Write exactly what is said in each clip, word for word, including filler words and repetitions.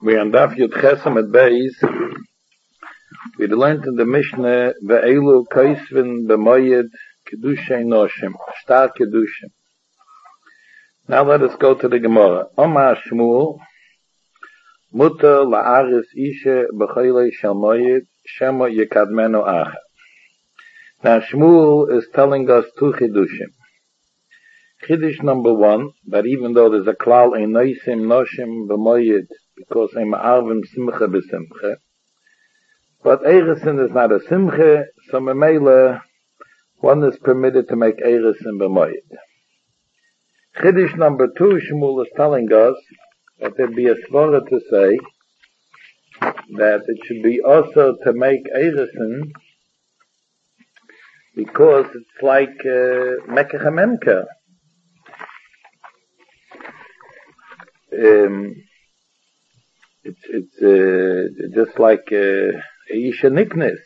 We on Daf Yud Chesem at Beis. We learned in the Mishnah Ve'elu Kaisvin B'Moyed Kedushay Noshim, Star Kedushim. Now let us go to the Gemara. Omar Shmuel Mutter La'aris Isha B'Chaylei Shal Moyed Shema Yekadmenu Acha. Now Shmuel is telling us two Kedushim. Chiddush number one, that even though there's a klal ein noisim noshim b'moyed, because ein ma'arvim simcha b'simcha, but eresin is not a simcha, so memele, one is permitted to make eresin b'moyed. Chiddush number two, Shmuel is telling us that there'd be a svara to say that it should be also to make eresin because it's like uh, mekach hamemka. Um, it's it's uh, just like uh, Isha Niknes.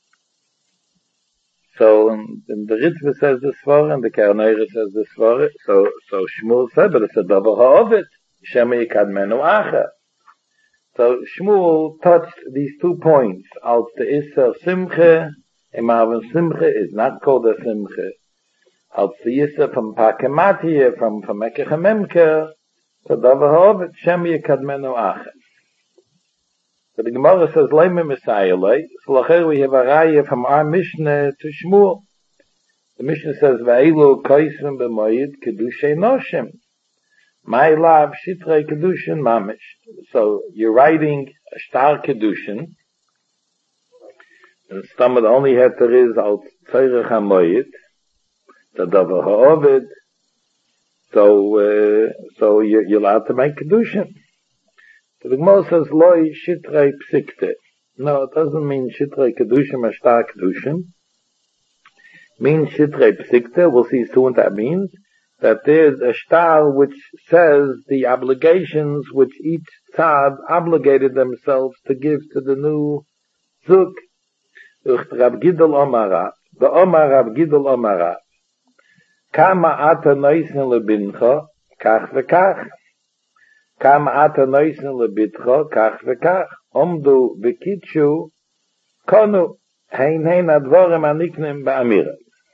So and, and the Ritva says the Svara and the Karneira says the Svara. So so Shmuel said, but it's a double ha'ovet. Shema Yekadmenu Acha. So Shmuel touched these two points. Als the Isser Simche, Emaven Simche is not called a Simche. Als the Isser from Pakematia, from from Mekach HaMemker, so Davahovet Shem Yekadmenu Acha. So the Gemara says, Leime Messiah lei. So lacher we have a raya from our Mishnah to Shmuel. The Mishnah says, Ve'elu Kaisvin B'Moyed Kedushay Noshim. My love Shitrei Kedushin Mamish. So you're writing a star Kedushin. And some of the only heter is al Tzorech HaMoyed. So Davahovet. So, uh, so you're, you're allowed to make Kedushin. So the Gemara says, Loi Shitrei Psikte. No, it doesn't mean Shitrei Kedushin, Ashtar Kedushin. It means Shitrei Psikte. We'll see soon what that means. That there's a star which says the obligations which each tzad obligated themselves to give to the new Zuk. Rab Gidol Omara. The Omar Rab Gidol Omara. Kama ata noisin lebincha, kach v'kach. Kama ata noisin lebitcha, kach v'kach. Omdu v'kitshu, konu, hein hein advorim aniknim ba'amira.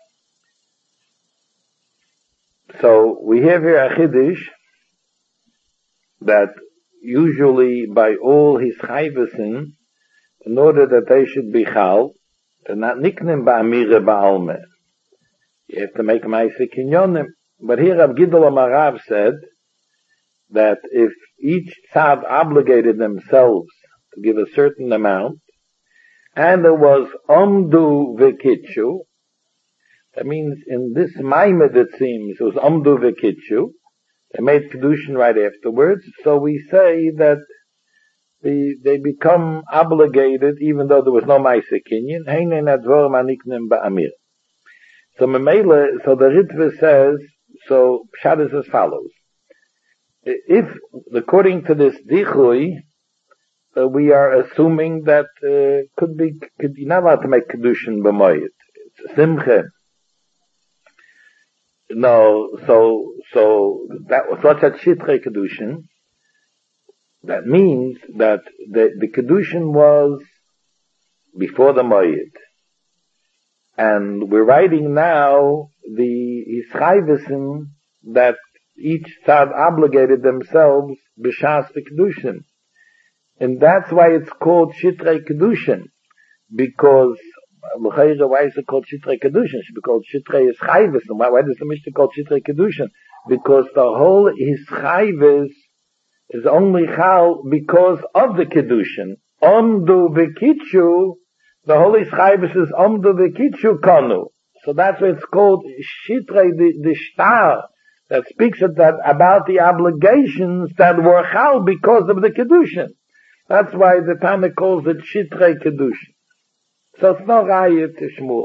So, we have here a chiddush that usually by all his chayvesin, in order that they should be chal, they're not niknim ba'amira ba'almeh. You have to make ma'aseh kinyonim. But here Rav Gidol Amarav said that if each tzad obligated themselves to give a certain amount, and there was omdu v'kitshu, that means in this maimed it seems it was omdu v'kitshu, they made kedushin right afterwards, so we say that the, they become obligated even though there was no ma'aseh kinyon, heinen advorim aniknim ba'amir. So Memele, so the Ritva says, so Pshat is as follows. If, according to this Dichui, uh, we are assuming that uh, could be, could, you're not allowed to make Kedushin b'moyed. It's a Simche. No, so, so, that was such a Shitrei Kedushin. That means that the, the Kedushin was before the Moyed. And we're writing now the Yischaivesen that each tzad obligated themselves b'shas kedushin, and that's why it's called Shitrei Kedushin, because l'chayra, why is it called Shitrei Kedushin? It should be called Shitrei Yischaivesen. Why, why does the Mishnah call Shitrei Kedushin? Because the whole Yischaivus is only chal because of the kedushin. Omdu v'kitshu. The Holy Schayvus is Omdu v'kitshu kanu. So that's why it's called Shitrei, the, the star that speaks of that, about the obligations that were chal because of the Kedushin. That's why the Tana calls it Shitrei Kedushin. So it's no raya to Shmuel.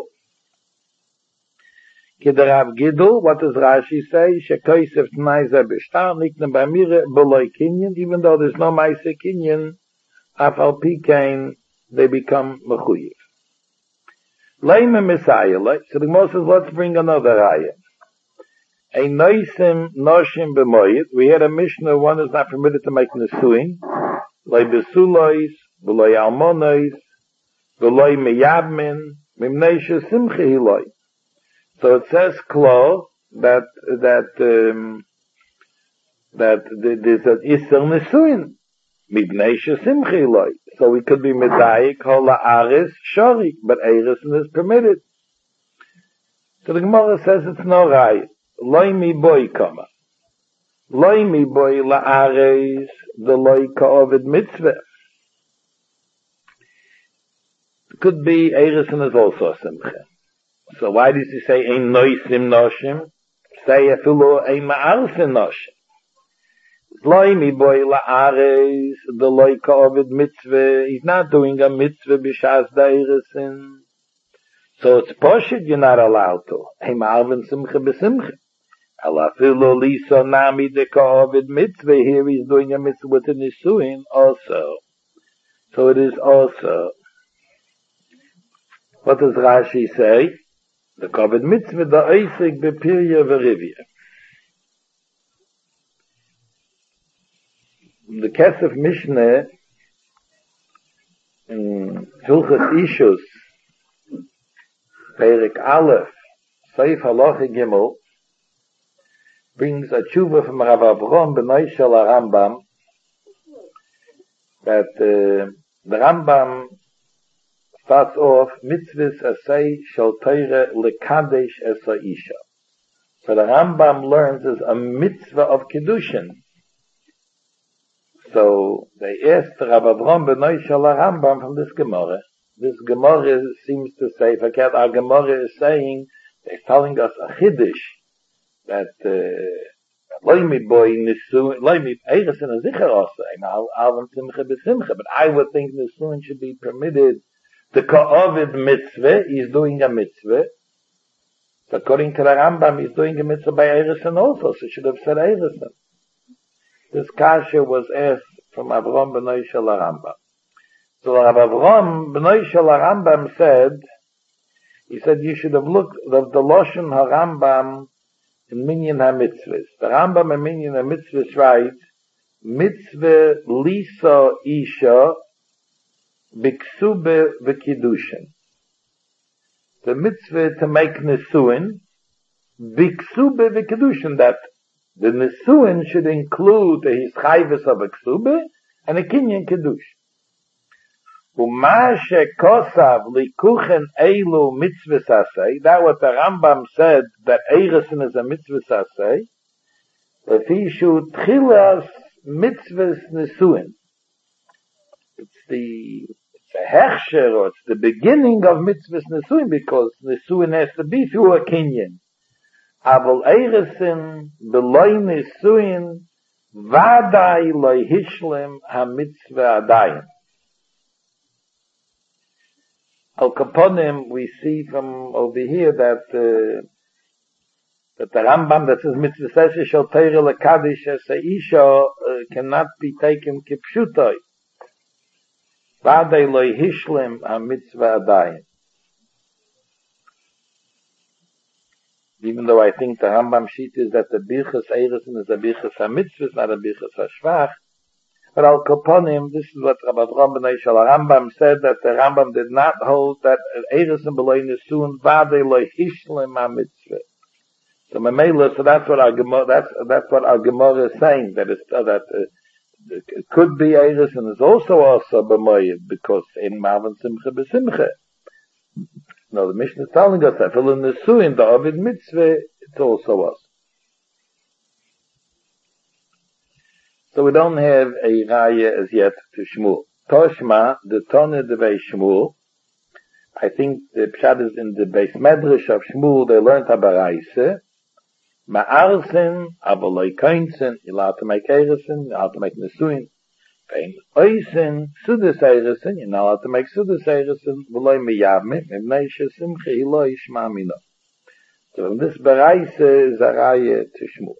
Kedarav Gidul, what does Rashi say? Shekoysev t'nai zeh b'shtar niknem b'amire b'loi kinyan, even though there's no ma'aseh kinyan, af al pi kain, they become mechuyev. Leime Messiah, so the Gemara says, let's bring another raya. A noisim noshim b'moyed. We had a Mishnah, one is not permitted to make nesuin. loy besulois, v'loy almonois, v'loy meyabmin, mimnei shesimcha hiloi. So it says klo that that um, that there's an iser nesuin, mibnei shesimcha hiloi. So we could be medayik kol haaretz shori, but eresin is permitted. So the Gemara says it's no rai. Loy mi boy kama. Loy mi boy la'aretz the loy ka'ovid mitzvah. Could be eresin is also a simcha. So why does he say ein noisim noshim? Say afilu ein ma'arsin noshim. Loy mi boy la'aretz the loy ka'ovid mitzvah. He's not doing a mitzvah b'shas da eresin. So it's poshut you're not allowed to. Hey ma'arvin simcha b'simcha. Alafilu lisa nami de ka'ovid mitzvah. Here he's doing a mitzvah with a nisuin also. So it is also. What does Rashi say? The ka'ovid mitzvah da oisik b'pirya v'rivya. The Kesef Mishneh in Hilchos Ishus Perik Aleph, Seif Halacha Gimel, brings a tshuva from Rav Avram B'nai Shel Rambam, that uh, the Rambam starts off, mitzvahs asay shel Torah lekadesh es ha'isha. So the Rambam learns is a mitzvah of Kiddushin. So they asked Rav Avram B'nai Shel Rambam from this Gemara. This Gemara seems to say, forget our Gemara is saying, they're telling us a chiddush that loimi boy nisuin, loimi eresin a zicher also, and alvim simcha b'simcha. But I would think nisuin should be permitted. The ka'ovid mitzvah, he's doing a mitzvah. So according to the Rambam, he's doing a mitzvah by eresin also. So he should have said eresin. This kasha was asked from Avram B'nai Shel Rambam. So Rav Avram B'nai Shel Rambam said, he said you should have looked at the Lashon HaRambam in Minyan HaMitzvahs. The Rambam in Minyan HaMitzvahs writes, mitzvah lisa isha biksube v'kiddushin. The mitzvah to make nesuin, biksube v'kiddushin, that the nesuin should include the hischayvus of a ksube and a kinyan kiddush. Uma shekosav likuchen eilu mitzvah sasei. That what the Rambam said, that eresin is a mitzvah sasei. If he should tchilas mitzvahs nesuin. It's the, it's a hechsher, or it's the beginning of mitzvahs nesuin, because nesuin has to be through a kinyan. Aval eresin beloy nesuin vadai loy hishlim ha mitzvah adayin. Al Kaponim, we see from over here that uh, that the Rambam that says mitzvah seshe shel Torah lekadish es ha'isha cannot be taken kipshutoi. Vadei loy hishlim ha mitzvah adayin. Even though I think the Rambam sheet is that the birchas eresin is a birchas ha-mitzvah, not a birchas ha-shvach. But Al Kaponim, this is what Rav Avram B'nai Shel Rambam said, that the Rambam did not hold that eresin beloy nesuin vadei loy hishlim ha-mitzvah. So Mamela, so that's what our Gemara, that's that's what our Gemara is saying, that it's, uh, that uh, it could be eresin is also also b'moyed, because in Marvin Simcha b'Simcha. No, the Mishnah is telling us that for the nesuin, the Ovid mitzvah, it's also us. So we don't have a raya as yet to Shmuel. Toshma, the Tone Devei Shmuel, I think the Pshat is in the Beis Medrash of Shmuel, they learned Habaraise, Ma'arsin, Abaloi Koinsin, you're allowed to make Eresin, you're allowed to make Nesuin, Vein Oisin, Sudas Eresin, you're not allowed to make Sudas Eresin, V'loi Miyavmi, Mimnei Shesimcha Hiloi Shma Mino. So in this Baraise is a raya to Shmuel.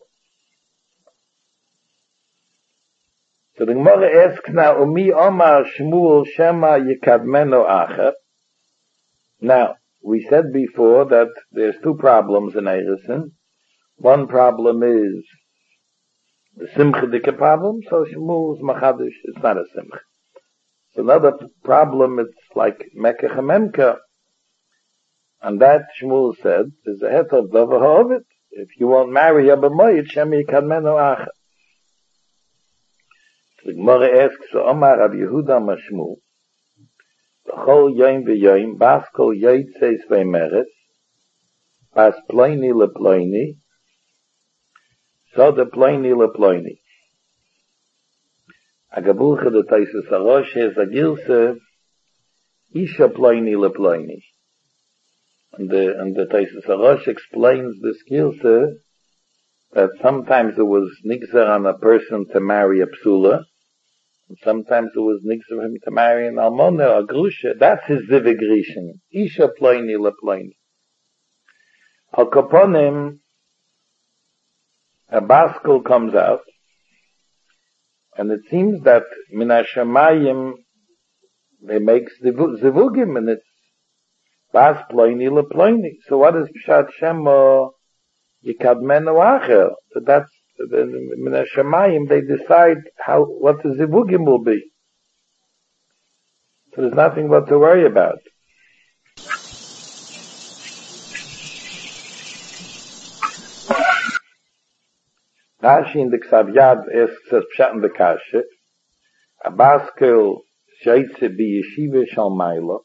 So the Gemara asks now, Umi Omar Shmuel Shema Yikadmeno Acher. Now, we said before that there's two problems in Eresin. One problem is the simcha dike problem, so Shmuel's machadish, it's not a simcha. So another problem, it's like Mekach Memka, and that Shmuel said is a het of davar ha'ovid. If you won't marry a b'moyed, Shem yikadmenu acher. The Gemara asks, so Omar Rabbi Yehuda Mashmu, B'chol yoim v'yoim, bas kol yoytzeis v'meres, bas ploini leploini, so the ploini leploini. Agabuche de Taisus Arosh has a gilse, Isha ploini leploini. And the, and the Taisus Arosh explains this gilse, that sometimes it was nigzer on a person to marry a psula, and sometimes it was nigzer for him to marry an almona, a grusha. That's his zivig rishon. Isha ploini leploini. Al kaponim, a baskel comes out, and it seems that min hashamayim, they make zivugim, and it's bas ploini leploini. So what is pshat shemo yikadmenu acher? So that's min hashamayim, they decide how, what the zivugim will be. So there's nothing what to worry about. Rashi in the Ksav Yad asks us pshat in the kasha, a baskel sheitze bi yeshiva shal mayla,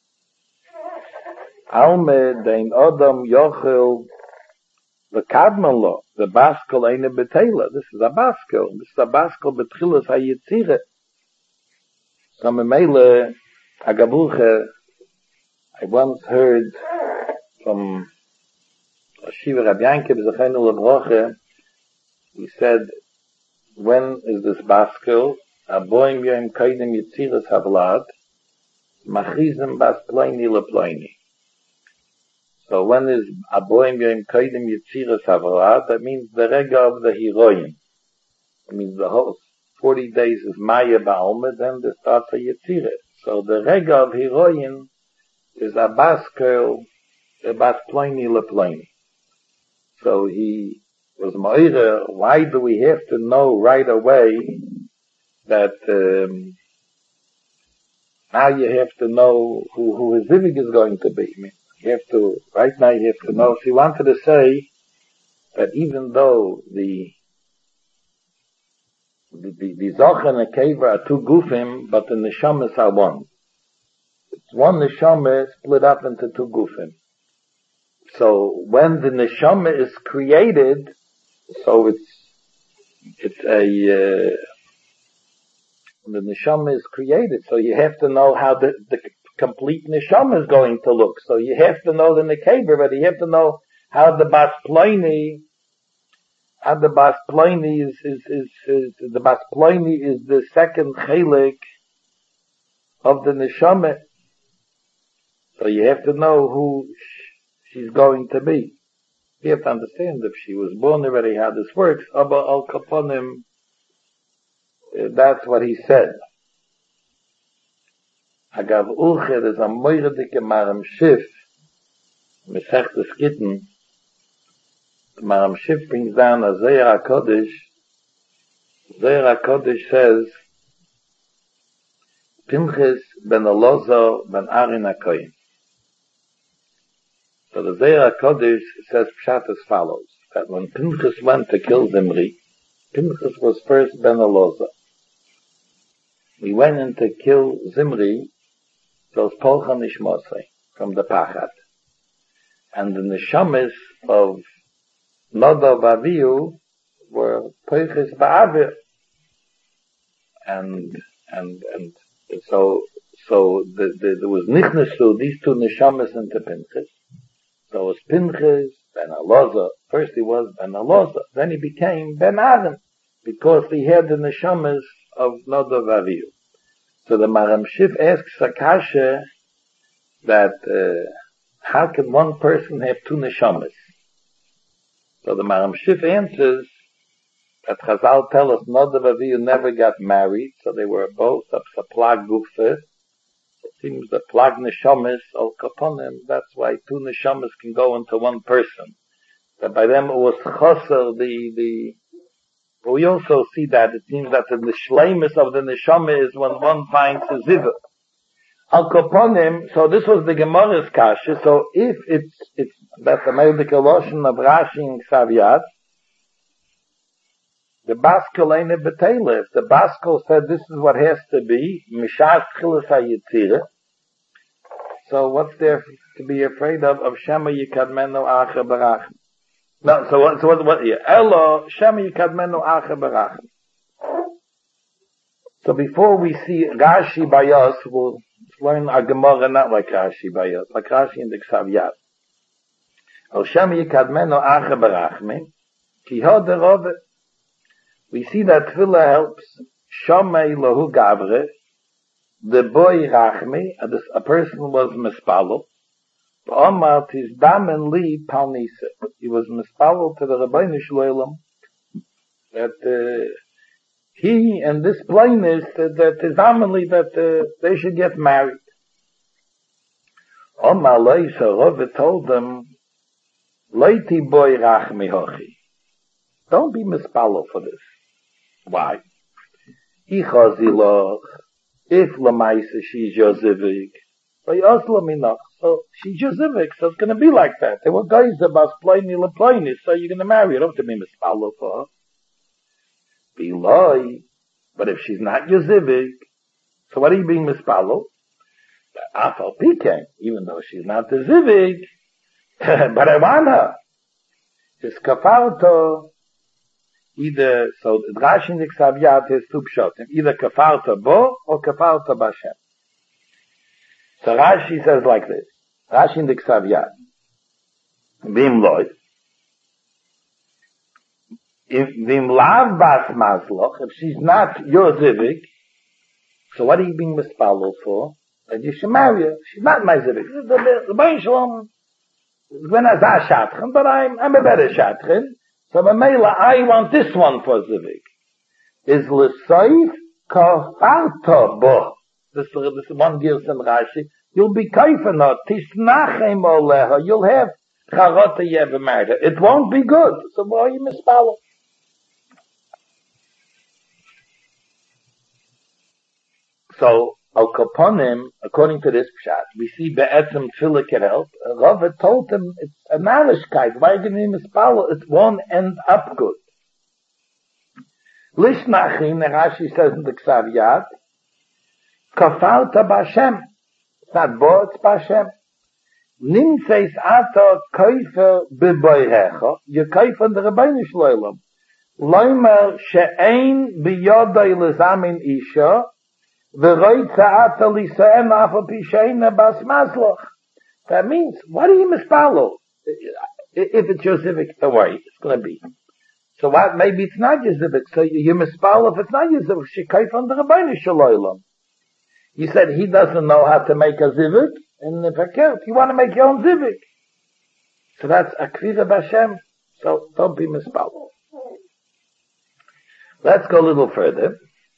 alme dein odam yochel the kadman the baskel eine betela. This is a baskel. This is a baskel betchilas hayitzire. So memele agabuche, I once heard from Shiva Rabbi Yankiv Zechenu Lebroche. He said, when is this baskel? Aboim yoim kaidem yitziras havlad, machizim bas ploini leploini. So when is aboim yoim kaidem yitziras havlad? That means the rega of the heroine. It means the whole forty days is maya ba'alma, then the start of yitzira. So the rega of heroine is a baskel, a bas ploini leploini. So he was moira, why do we have to know right away that um, now you have to know who, who his zivig is going to be? I mean, you have to, right now you have to know. So he wanted to say that even though the the the, the Zoch and the Kever are two gufim, but the Neshamas are one. It's one Neshama split up into two gufim. So when the Neshama is created, so it's, it's a, uh, the neshama is created, so you have to know how the, the complete neshama is going to look. So you have to know the nekaber, but you have to know how the bas ploini, how the bas ploini is, is, is, is, the bas ploini is the second chelik of the neshama. So you have to know who she's going to be. You have to understand if she was born already how this works. Abba al kaponim, that's what he said. Agav Ulche, there's a moiredike Maram Shif, Mesechtes Gittin. The Maram Shif brings down a Zeir HaKodesh. Zeir HaKodesh says, Pinchas ben Elazar ben Arin HaKoyin. So the Zeir HaKodesh says pshat as follows, that when Pinchas went to kill Zimri, Pinchas was first Ben Elazar. He went in to kill Zimri, those Polcha Nishmosei, from the Pachat. And the Neshamis of Nadav Avihu were Poiches Ba'avir. And, and, and, so, so the, the, there was Nichnesu, these two Neshamis into Pinchas. So it was Pinchas, Ben Elazar. First he was Ben Elazar. Then he became Ben Aaron, because he had the neshamas of Nadav Avihu. So the Maram Shif asks Akasha that uh, how can one person have two neshamas? So the Maram Shif answers that Chazal tell us Nadav Avihu never got married, so they were both of Saplag Gufeh. It seems the plag neshamas al kaponim, that's why two neshamas can go into one person. That by them it was chaser, the, the, But we also see that it seems that the shleimus of the neshama is when one finds a ziva. Al koponim, so this was the Gemara's kasha, so if it's, it's, that the medical lotion of Rashi and Ksaviyat, the Baskel ain't a betela. If the Baskel said this is what has to be, Mishas Tchilas HaYetzirah, so what's there to be afraid of, of Shema Yikadmenu Acha Barachim? No, so what, so what, what, yeah, Elo, Shema Yikadmenu Acha Barachim. So before we see Rashi Bayos, we'll learn our Gemara not like Rashi Bayos, like Rashi in the Ksaviyat. El Shema Yikadmenu Acha Barachim, Ki Ho Derove. We see that Tefillah helps Shomei Lahu Gavre, the boy Rachmi, a person was mispalo. Omar Tizdamen Li Palnisa. He was mispalo to the Rabbeinu Shloim that uh, he and this blindness uh, that Tizdamen Li that uh, they should get married. Omar Leisa Rove told them, Leiti boy Rachmi Hochi. Don't be mispalo for this. Why? Ichaziloch, if Lamaisa she's Yozivik, so she's Yozivik, so it's going to be like that. There were guys about Pliny Lapliny, so you're going to marry her. Don't have to be mispalo for her. Be loy, but if she's not Yozivik, so what are you being mispalo? Afal Pike, even though she's not the Zivik, but I want her. It's kafarto. Either, so Rashi in the Ksaviyat has two pshotim, either kafarta bo or kafarta b'Hashem. So Rashi says like this, Rashi in the Ksaviyat, Vim loy, if Vim lav bas mazloch, if she's not your zivik, so what are you being mispalel for? That you should marry her. She's not my zivik. The Bain Shalom, when I was a shatchen, but I'm, I'm a better shatchen. So Mamela, I want this one for Zivik. Is l'soif kafarta bo. This, this one gives in Rashi. You'll be kaifanot. Tisnachem oleha. You'll have charota yever married. It won't be good. So why are you mispalo? So, al kaponim, according to this pshat, we see be'etzem tefillah can help. Rava told him it's a narishkeit. Why are you going to mispalo? It won't end up good. Lishnachin, Rashi says in the Ksaviyat, kafalta b'Hashem. It's not bo, it's b'Hashem. Nimtzeis ato koifer b'boirecha. You're koifer the Rabbeinu Shloim. Loimer she'ein b'yodai lezamin isha. That means, what do you mispalo? If it's your zivik, don't worry, it's going to be. So what? Maybe it's not your zivik. So you mispalo if it's not your zivik. Shekai from the Rabbeinu Shalom. You said he doesn't know how to make a zivik, and if I can't, you want to make your own zivik. So that's akvira b'Hashem. So don't be mispalo. Let's go a little further.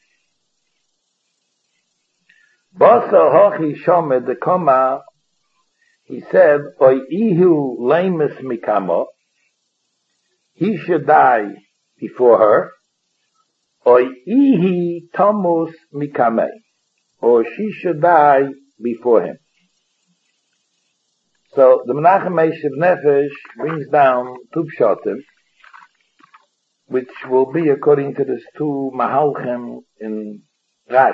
Basa hochi shomed the koma, he said, Oy ihu lemus mikamo, he should die before her, Oy ihi tomus mikame, or she should die before him. So the Menachem Meshiv Nefesh brings down two pshatim, which will be according to these two mahalchem in Rashi.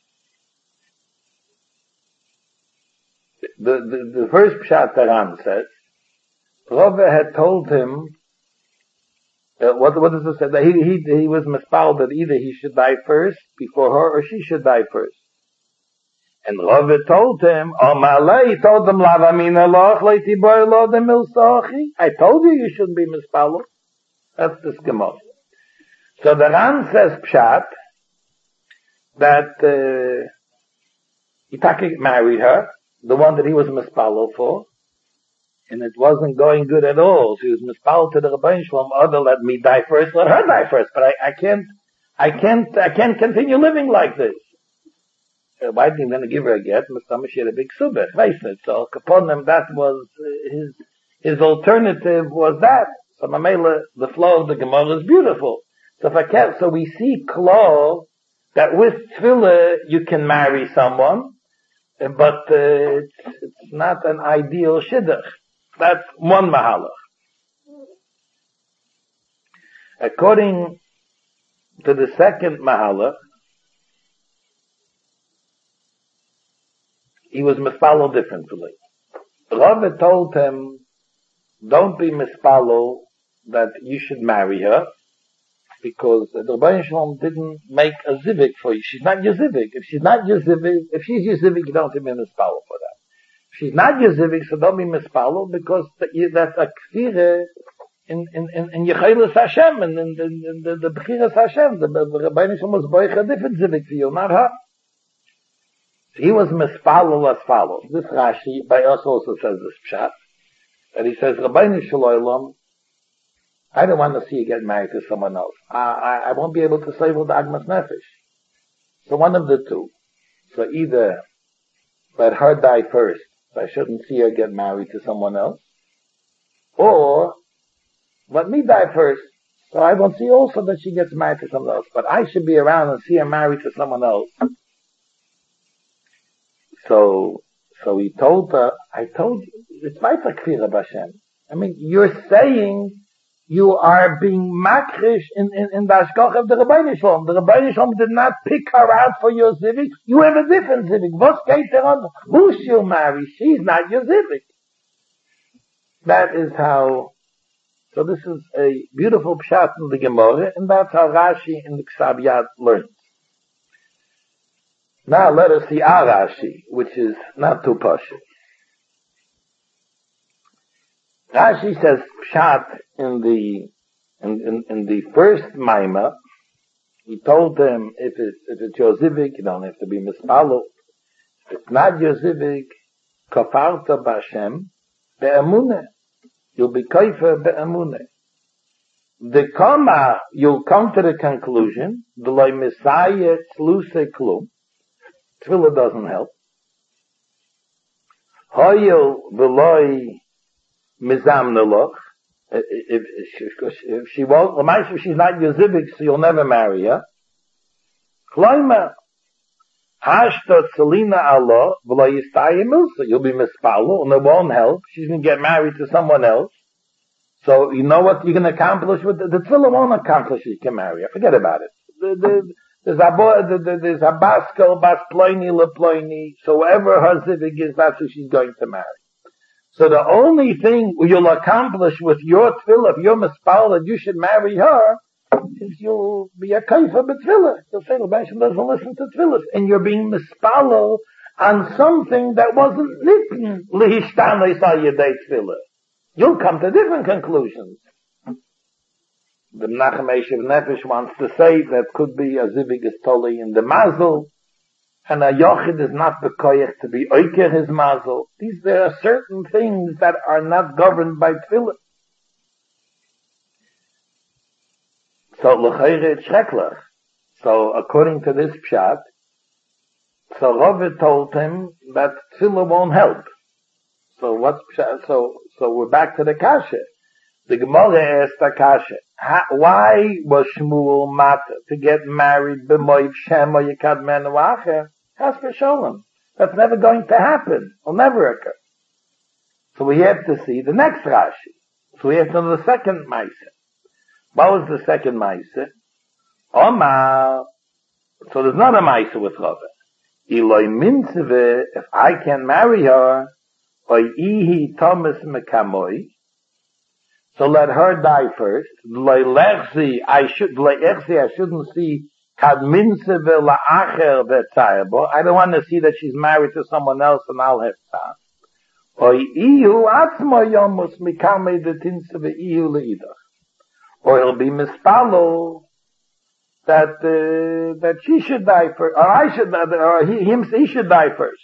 The, the, the first Pshat Taran says, Rava had told him, uh, what, what does it say? That he, he, he was mispal that either he should die first before her or she should die first. And Rava told him, Oh Malay, he told him, Lavamina loch, leiti boy lo de milsochi. I told you you shouldn't be mispal. That's the Gemara. So the Ran says Pshat, that, uh, Itaki married her, the one that he was mispalo for, and it wasn't going good at all. She was mispalo to the Rabbeinu Shalom, other let me die first, let her die first, but I, I can't, I can't, I can't continue living like this. So why didn't he going to give her a get? Mustama, she had a big subach, so upon him, that was his, his alternative was that. So Mamela, the flow of the Gemara is beautiful. So if so we see klal that with tefillah you can marry someone, but uh, it's, it's not an ideal shidduch. That's one mahalach. According to the second mahalach, he was mispalo differently. Rava told him, don't be mispalo that you should marry her, because the Rebbeinu Shalom didn't make a zivik for you. She's not your zivik. If she's not your zivik, if she's your zivik, you don't have to be mispalo for that. If she's not your zivik, so don't be mispalo, because that's a kfire in in in in Yechilas Hashem, and in, in, in the the Bechiras Hashem. The Rebbeinu Shalom was boich a different zivik for you, not her. He was mispalo as follows. This Rashi by us also says this pshat, that he says Rebbeinu Shalom, I don't want to see you get married to someone else. I, I, I won't be able to save the Agmas Nefesh. So one of the two. So either let her die first, so I shouldn't see her get married to someone else, or let me die first, so I won't see also that she gets married to someone else. But I should be around and see her married to someone else. So, so he told her, I told you, it's weiter Kfira B'Hashem. I mean, you're saying you are being makrish in, in, in the Ashkoch of the Rebbeinu Shalom. The Rebbeinu Shalom did not pick her out for your zivik. You have a different zivik. What's geht there on? Who she'll marry? She's not your zivik. That is how, so this is a beautiful pshat in the Gemara, and that's how Rashi in the Ksab Yad learns. Now let us see our Rashi, which is not too pashut. Rashi says pshat in the in, in, in the first maima. He told them, if it's if it's your zivik, you don't have to be mispalo. If it's not your zivik, kafarta b'Hashem be'emuneh. You'll be kaifer be'emuneh. The kama, you'll come to the conclusion, the loy misayeh tzluse klum. Tefillah doesn't help. Hoyel v'loy mizamneloch. If, if, if she won't, if she's not your zivik, so you'll never marry her. Kloima hashtot selina Allah v'loy yistayim milsa. You'll be mispalo, and it won't help. She's going to get married to someone else. So you know what you're going to accomplish with the, the tefillah won't accomplish it. You can marry her. Forget about it. The, the, There's a boy, there's a baskel, bas ploini, le ploini. So whoever her zivig is, that's who she's going to marry. So the only thing you'll accomplish with your tefillah, if you're mispal that you should marry her, is you'll be a kaifa b'tefillah. You'll say, the Rebbeinu doesn't listen to tefillah. And you're being mispalo on something that wasn't written, lehishtanei sa yedei tefillah. You'll come to different conclusions. The Menachem Eshev Nefesh wants to say that could be a zivig is totally in the mazel, and a yochid is not bekoyach to be oiker his mazel. These, there are certain things that are not governed by tefillah. So l'chayre it's shreklach. So according to this pshat, so Rava told him that tefillah won't help. So what's pshat? So so we're back to the kasha. The Gemara asked the kasha, why was Shmuel mata to get married b'moiv Shem or Yekad Men Wacher? Has for Sholem. That's never going to happen. It'll never occur. So we have to see the next Rashi. So we have to know the second Maisa. What was the second Maisa? Omar. So there's not a Maisa with Rava. Eloi mitzveh, if I can marry her, or ihi Thomas mekamoi, so let her die first. I should, I shouldn't see I don't want to see that she's married to someone else and I'll have tzar. Or he'll be mispalo that uh, that she should die first, or I should, or he, him, he should die first.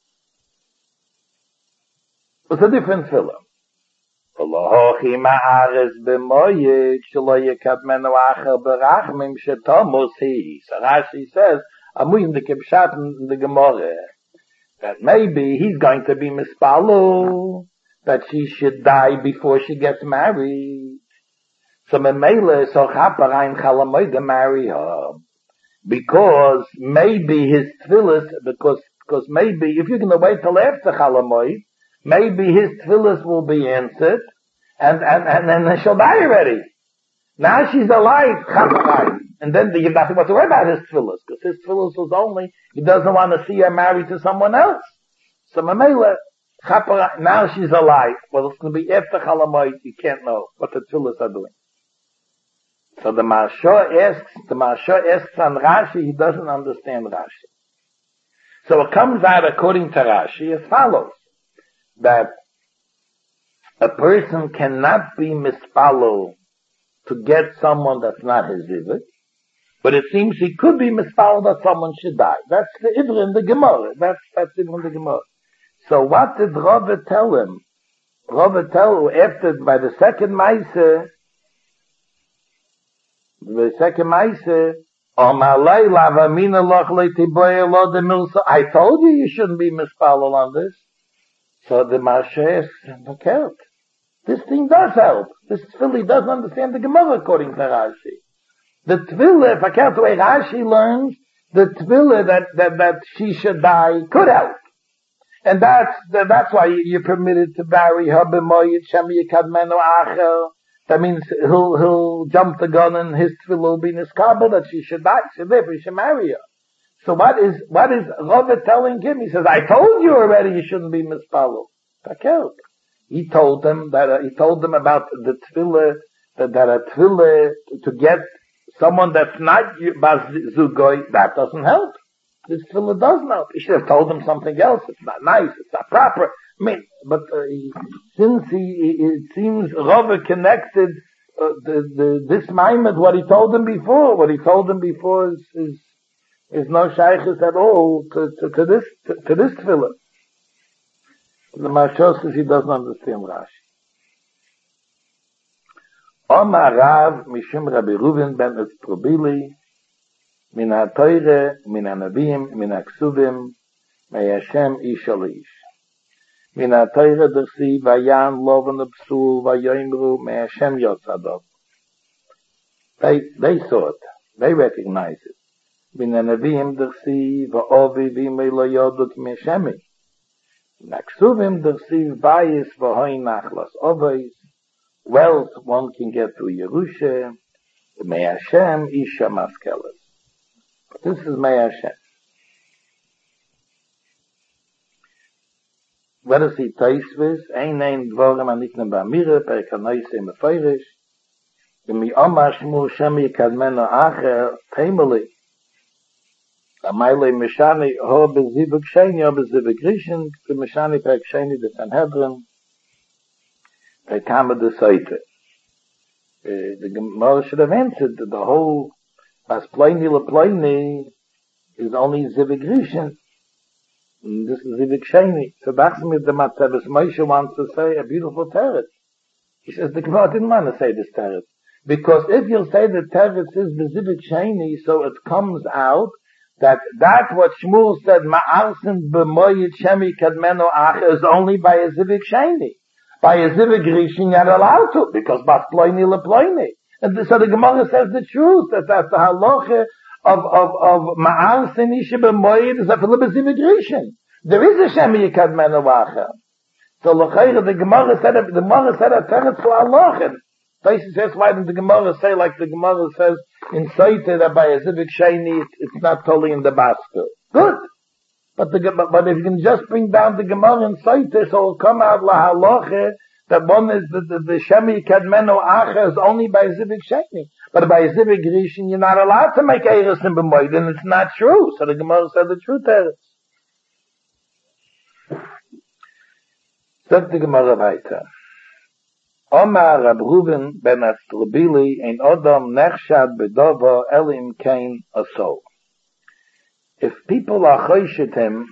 It's a different film. So Rashi says, Amuyim the Kibshat in the Gemara, that maybe he's going to be mispalo, that she should die before she gets married. So Memele, so Chaparein Chalamoid marry her. Because maybe his tefillas, because, because maybe, if you're gonna wait till after Chalamoid, maybe his tefillas will be answered, and, and, and, and then she'll die already. Now she's alive, Chaparein. And then you have nothing but to worry about his tefillas, because his tefillas was only, he doesn't want to see her married to someone else. So Memele, Chaparein, now she's alive. Well, it's gonna be after Chalamoid, you can't know what the tefillas are doing. So the Maharsha asks, the Maharsha asks on Rashi, he doesn't understand Rashi. So it comes out according to Rashi as follows, that a person cannot be mispalo to get someone that's not his Zivik, but it seems he could be mispalo that someone should die. That's the Ivr in the Gemara. That's, that's Ivr in the Gemara. So what did Rava tell him? Rava tell him after, by the second Maaseh, the second Maaseh, I told you you shouldn't be mispalel on this. So the Maharsha asks, help. This thing does help. This tefillah doesn't understand the Gemara according to Rashi. The tefillah, if I count the way Rashi learns, the tefillah that, that, that she should die could help. And that's, that's why you're permitted to bury her b'moyed shem yikadmenu acher. That means he'll, he'll jump the gun and his tefillah will be niskabel that she should die, she should live, he should marry her. So what is, what is Rava telling him? He says, I told you already you shouldn't be mispalel. Takel. He told them that, uh, he told them about the tefillah, that, that a tefillah to get someone that's not baz zugoy, that doesn't help. This tefillah doesn't help. He should have told them something else. It's not nice, it's not proper. I mean, but uh, he, since he, it seems Rava connected uh, the, the, this Maimed, what he told them before, what he told them before is is, is no shaykhis at all to, to, to this to, to this tefillah. The Maharsha says he doesn't understand Rashi. Omar Rav Mishum Rabbi Reuven ben Etzprobili min ha-Torah, min ha-Nabim, min ha-Ksuvim, may Hashem ish al ish. Min ha-Torah dersi vayan loven b'sul vayoimru may Hashem yotzadov. They, they saw it. They recognized it. Min ha-Nabim dersi va'ovi v'imei lo yodut me Hashemi. Min ha-Ksuvim dersi vayis v'hoi nachlas oveis. Wealth one can get through Yerusha. May Hashem isha maskeles. This is May Hashem. What does he taisvis? Ein ein dvorim aniknem ba'amira, perek ha'noise mefeirish. V'mi omar shmu Shem yikadmenu acher, teimeli. Amayle mishani ho bezivuk sheni, ho bezivuk rishon, v'mishani perek sheni de Sanhedrin, perek hama de Seite. The Gemara should have answered that the whole As Pliny le Pliny is only Zivik Rishon. This is Zivik Sheni. So Bachsmir the Matzeves Moshe wants to say a beautiful teretz. He says the Gemara didn't want to say this teretz. Because if you'll say the teretz is the Zivik Sheni, so it comes out that that what Shmuel said, Ma'arsin b'moyed shemi kadmenu ach, is only by a Zivik Sheni. By a Zivik Rishon you're allowed to, because Bas Pliny le Pliny. And so the Gemara says the truth, that that's the halacha of, of, of Ma'al Sinisha B'moyed is a Philibazivik Rishon. There is a Shem Yikadmenu Acher. So l'chayra, the Gemara said, the Gemara said a teretz to halacha. Places says, why didn't the Gemara say like the Gemara says in Saita that by a Zivik Sheni it's, it's not totally in the basket? Good. But the, but, but if you can just bring down the Gemara in Saita, so it'll come out la halacha, that one is the, the, the Shemi Kadmenu Acher is only by Zivik Sheni. But by Zivik Rishon, you're not allowed to make Eiris in B'moed, and it's not true. So the Gemara said the truth there. Sagt the Gemara weiter. Omar Rab Reuven ben Etzprobili ein Odom nechshad bedovo elim kein aso. If people are choishet him,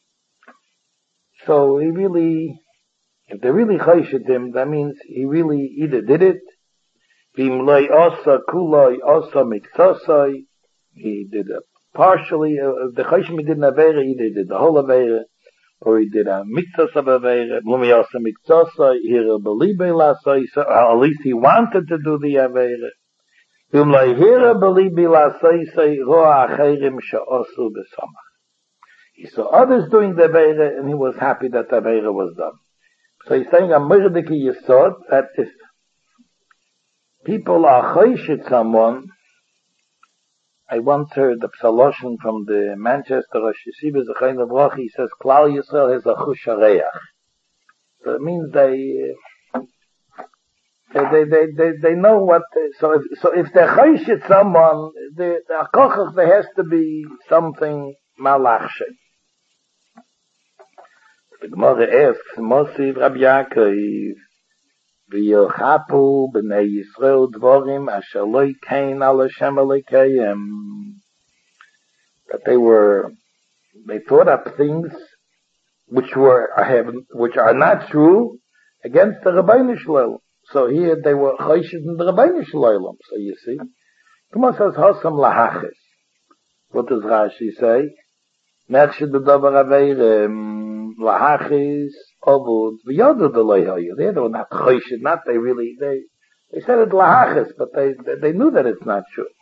so he really, if they really choishet him, that means he really either did it, v'im loy osa kuloi osa miktosoi, he did it partially, uh, the choishet did an avera, either did the whole avera, or he did a mikzos of Aveira, Blumi also mikzosa, here belibe lasoi, so at least he wanted to do the Aveira. Vim lo here belibe lasoi, say, roa acherim she'osu b'samach. He saw others doing the Aveira, and he was happy that the Aveira was done. So he's saying a mirdiki yisod, that if people are choshit someone, I once heard the psaloshin from the Manchester Rosh Yeshiva Zechain Avroch. He says, Klal Yisrael has a chush hareach. So it means they, they, they, they, they, they know what, they, so if, so if they're choshit someone, the, the akochach, there has to be something malachshe. The Gemara asks, Mosiv Rabbi Yaakov, V'yochapu b'nei Yisrael dvorim asher lo kain al Hashem Elokeim. That they were, they thought up things which were, have, which are not true against the Rabbeinu Shalom. So here they were choshit in the Rabbeinu Shalom. So you see, Gemara says Hosam lahachis. What does Rashi say? Merchid b'davar aveirem lahachis. Ovud, v'yodu d'loy they were not choshid, not they really, they, they said it lahachis, but they, they, they knew that it's not true.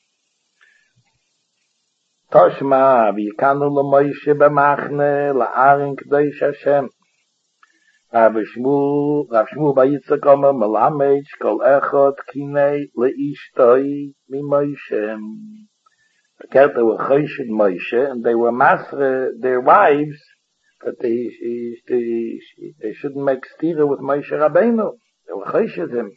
Toshma, v'yikanu l'moyshe b'machne, la'arin k'dosh Hashem. Rav Shmuel, Rav Shmuel b'yitzak omer, melamed, kol echot, kinei, le'ishtoi, mi-Moshe. They were choshid Moshe, and they were masre, their wives, that they, they, they shouldn't make stira with Moshe Rabbeinu. They were choshid him.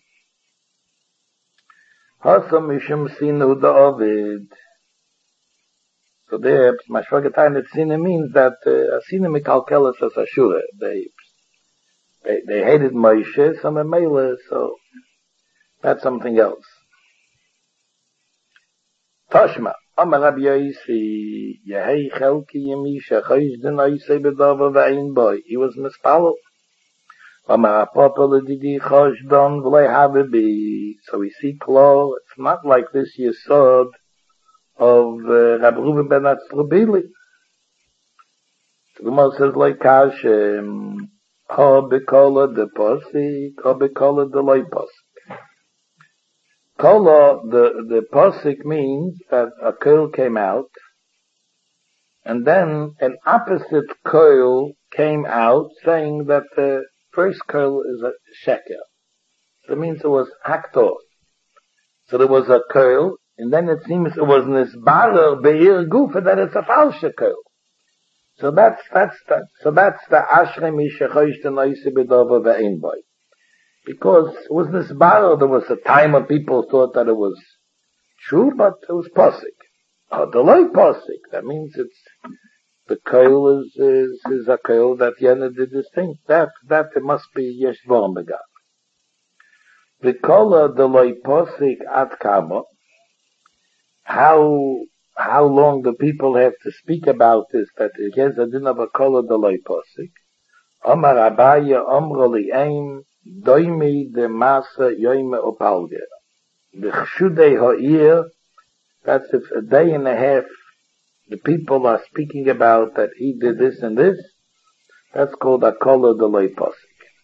Hasam mishum sinu da'ovid. So there, mashvagatayim that sinu means that uh, sinu mikalkeles as ashura. They, they, they hated Moshe, so memela, so that's something else. Tashma. Amar Rabbi Yosi, Yehei Chelki Yemisha, Chosh D'Noisei B'Dava V'Ein Boi. He was mispalel. Amar Apapa L'Didi Chosh Don V'Lei Habibi. So we see Klo, it's not like this Yesod of uh, Rabbi Reuven ben Atzrubili. So the Gemara says, like Kashem, Ha B'Kola De Posik, Ha B'Kola De Loi Posik. Kola, the, the posik means that a coil came out, and then an opposite coil came out saying that the first coil is a sheker. So it means it was hacked off. So there was a coil, and then it seems it was nisbarer be'ir gufa that it's a false coil. So that's, that's, that, so that's the ashrei mi shechosh t'noisi b'dova ve'ein boy. Because it was nisbarer, there was a time when people thought that it was true, but it was posik. Oh, the loy posik. That means it's, the koil is, is, is a koil that Yena did this thing. That, that it must be yesh dvorim begab. The kola, the loy posik at kama, how, how long the people have to speak about this, that it has a din of a kola, the loy posik. Omar Abaya, Omro li'eim, Doimi de Masa Yoime Opalge. The Chshudei Ha'ir, that's if a day and a half the people are speaking about that he did this and this, that's called Akola de Loi Posik.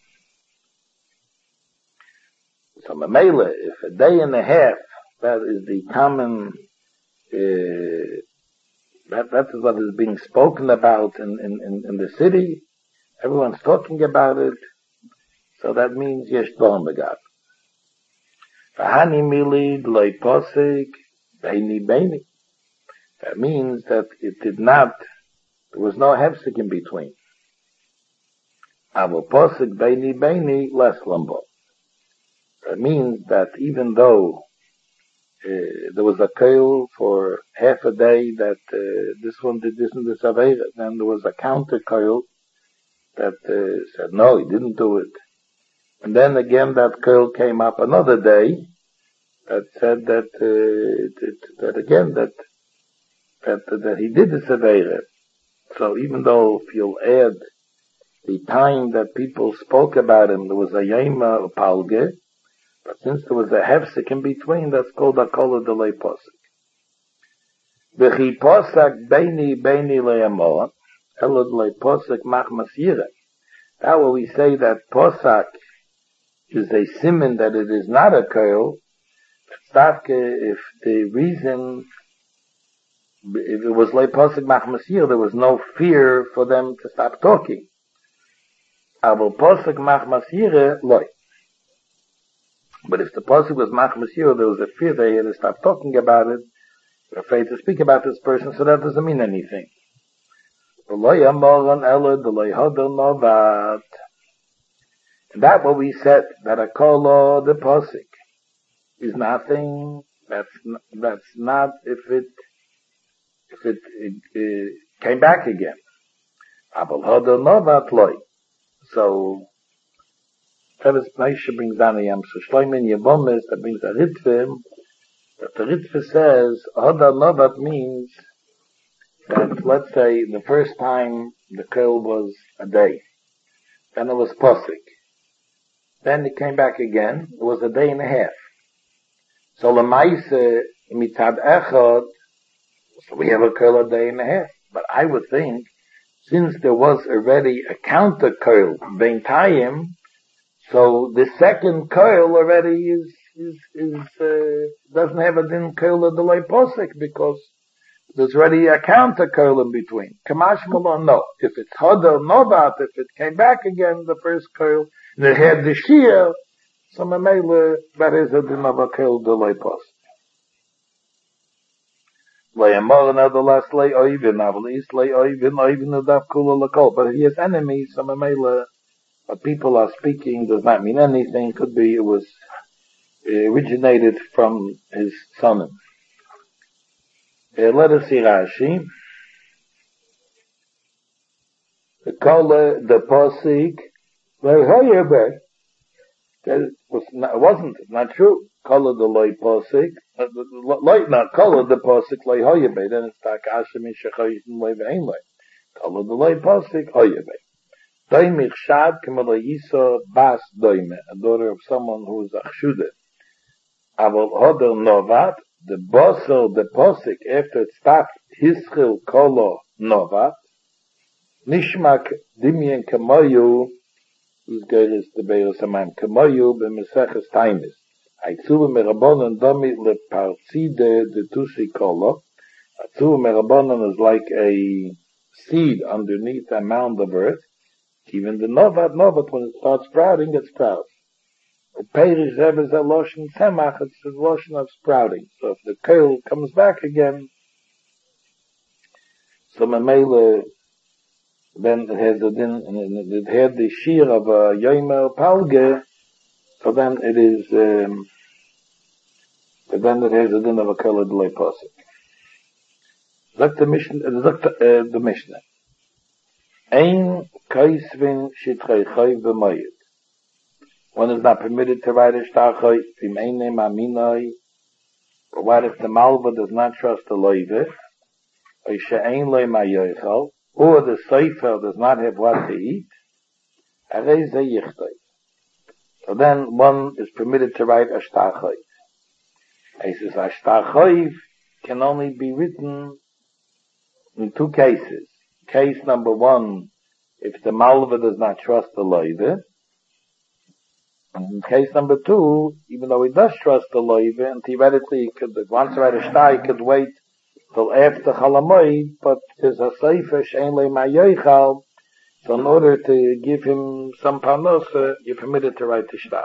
So Mamela, if a day and a half, that is the common, uh, that, that is what is being spoken about in, in, in, in the city, everyone's talking about it, so that means yesh dvorim begab. V'hani milid loy posik beini beini. That means that it did not, there was no hefsek in between. Avo posik beini beini less lambo. That means that even though uh, there was a koil for half a day that uh, this one did this and this avera, then there was a counter koil that uh, said no, he didn't do it. And then again that koil came up another day that said that, uh, that, that again, that, that, that he did the Severa. So even though if you'll add the time that people spoke about him, there was a Yema Palge, but since there was a Hefsek in between, that's called a Kola Delay Posek. V'chi Posak Beini Beini Le'amor, Elod le posek mach masira. That will we say that posak is a siman that it is not a koil. Stavke, if the reason, if it was le posek mach masira, there was no fear for them to stop talking. Aber posek mach masira, loy. But if the posuk was mach masira, there was a fear they had to stop talking about it. They're afraid to speak about this person, so that doesn't mean anything. And that what we said, that a kolo, the posik, is nothing, that's, that's not if it, if it, it, it came back again. So, Travis Meisha brings down a Yam Shloimen Yevomis, that brings a Ritve, that the Ritve says, Hoda Novat means that, let's say, the first time the kill was a day, then it was Posik. Then it came back again, it was a day and a half. So Lamaise, Mitad Echad, so we have a kill a day and a half. But I would think, since there was already a counter kill, Bein Tayim, so the second coil already is, is, is, uh, doesn't have a din coil of the lay posik because there's already a counter coil in between. Kamash Malon, no. If it's Hodel Novat, if it came back again, the first coil, and it had the Shia, so Mamela, that is a din of a coil the lay posik. Lay Amor, nevertheless, lay Oivin, Avalis, lay Oivin, Oivin, Adav Kula Lakol. But if he has enemies, so Mamela, what people are speaking does not mean anything. Could be it was it originated from his son. Uh, let us see Rashi. The kola, the posik, that was not, it wasn't not true. Kola the loy posik, loy not kola the posik loy hoyebe. Then it's takashim ishachoyim loy ve'in loy. Kola the loy posik hoyebe. Doimich shad kemala yiso bas doime, a daughter of someone who is achshudet. Aval hodel novat, the bosel, the posik, after it stopped, hischil kolo novat, nishmak dimyen kamoyu, whose girl is the beir saman, kamoyu b'meseches taimis. Aitzuva merabonon domi lepartzide de tusi kolo. Aitzuva merabonon is like a seed underneath a mound of earth. Even the Novat, Novat, when it starts sprouting, it sprouts. The Perish Zev is a lotion Tzemach, it's a lotion of sprouting. So if the kale comes back again, so Mamela, then it has a din, and it had the shear of a Yoimer Palge, so then it is, um, but then it has a din of a kale of the Leposik. Look the Mishnah, look the, uh, the Mishnah. Ein kaisvin shitrei chayv b'mayit. One is not permitted to write a shtachoi, v'im einem aminoi, but what if the malva does not trust the loive, or she'ein loy mayoichal, or the sefer does not have what to eat, arei ze yichtoi. So then one is permitted to write a shtachoi. He says a shtachoi can only be written in two cases. Case number one, if the malva does not trust the loive. And in case number two, even though he does trust the loive, and theoretically he could, if wants to write a shtai, he could wait till after chalamoid, but there's a sefer she'en le mayoichal, so in order to give him some parnosa, you're permitted to write the shtai.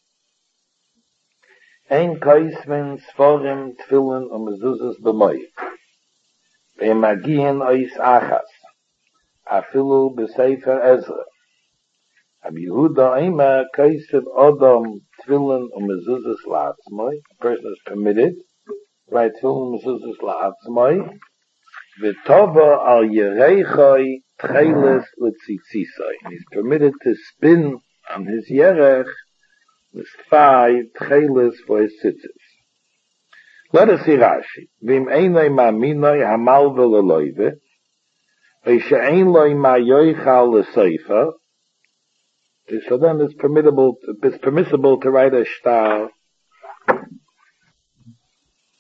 Ein kaisven sforim tfilin um mezuzas b'moyit. Ve'emagihin ois achas. Afilu b'sefer Ezra. Ab Yehuda Eima Kaisiv Odom Tefillin u'Mezuzas la'atzmoi. A person is permitted to write Tefillin u'Mezuzas la'atzmoi. V'tova al Yerechoi Tcheles l'tzitzisoi. And he's permitted to spin on his Yerech with five Tcheles for his tzitzis. Let us see Rashi. V'im einoi ma'minoi hamalva l'loive. V'she'ein loi ma'yoichal l'seifa. So then it's permissible, it's permissible to write a shtar.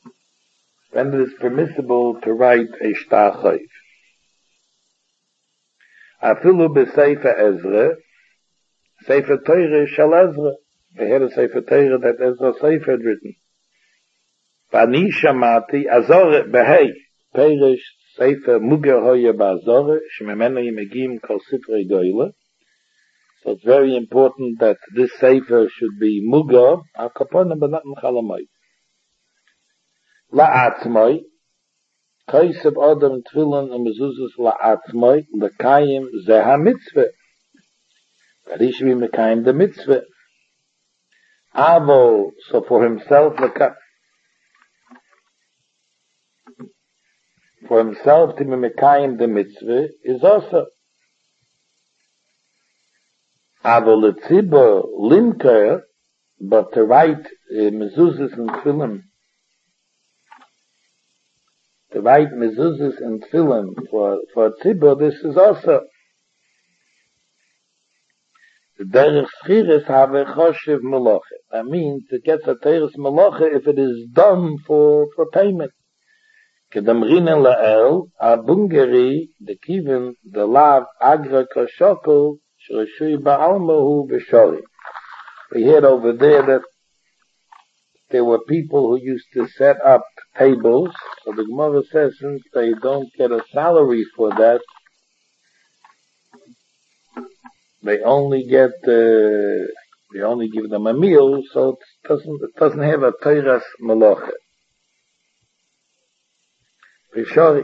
Then it is permissible to write a shtar chayv. Afilu b'Sefer Ezra, Sefer Torah shel Ezra. They had a Sefer Torah that Ezra Sefer had written. V'ani shamati Azor behei Perish Sefer Muger hoye ba'Azor shememenu yimegim kol sifrei goyle. So it's very important that this Sefer should be Muger al kaponim but not Mechalamai. La'atzmai Kaisev Adam Tfilan and Mezuzas La'atzmai L'kayim Zeh HaMitzvah. That he should be Mekayim the Mitzvah. Avo, so for himself, for himself to be Mekayim the Mitzvah is also. Avo L'tzibur Limker, but to write uh, Mezuzas and Tfilan, to write mezuzahs and tefillin for for tzibur, this is also the derech schiris have choshev melacha. That means it gets a teres melacha if it is done for for payment. Kedamrinen lael abungeri the kiven the lav agra koshokel shreshui ba'almahu b'shori. We heard over there that there were people who used to set up tables. So the Gemara says since they don't get a salary for that, they only get, uh, they only give them a meal, so it doesn't, it doesn't have a Teiras Melacha. V'shori.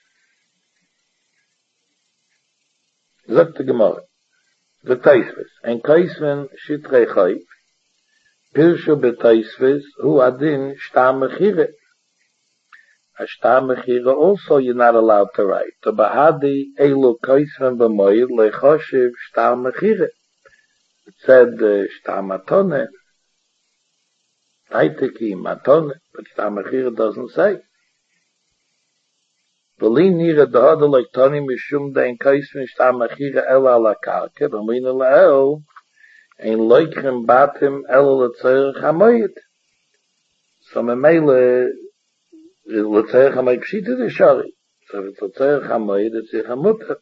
Zok the Gemara. The Taisves. En Kaisven Shitrei Chai. Pirshu b'Taisves hu adin shtar mechire. A shtar mechire also you're not allowed to write. To bahadi elu kaisven b'moyed lechoshev shtar mechire. It said uh, shtar matone. Taiteki matone. But shtar mechire doesn't say. V'lin nira da'ada like toni mishum dein kaisven shtar mechire ela ala karke. V'mina la'el ein loikrim batim el l'tzerech hamoyed. So me meile l'tzerech hamoyed pshita de shari. So if it's l'tzerech hamoyed, it's ich hamutter.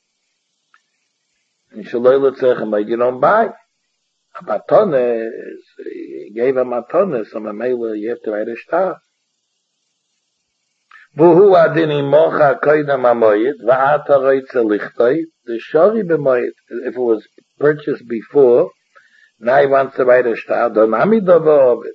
And shaloi l'tzerech hamoyed, you don't buy. A matone, he gave a matone, so me meile, you have to write a shtar. Vuhu adini mocha koidam hamoyed, va'ata roitze lichtoi, the shari b'moyed. If it was purchased before, now he wants to write a shtar, don't amidava of it.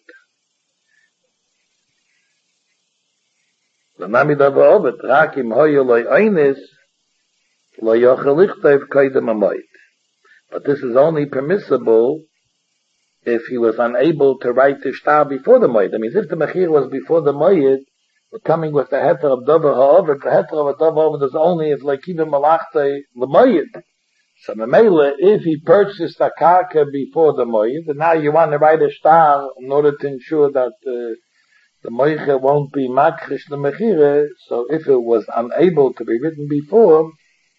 Don't amidava of it. Rakim hoyo loy oynis, loy yochel lichtov koidem amoyed. But this is only permissible if he was unable to write the shtar before the moed. That means if the mechir was before the moed, we're coming with the heter of davar ha'ovet. The heter of a davar ha'ovet is only if like even malachte the moed. So Mamela, if he purchased a karka before the moed, and now you want to write a shtar in order to ensure that uh, the moiche won't be makrish the mechire, so if it was unable to be written before,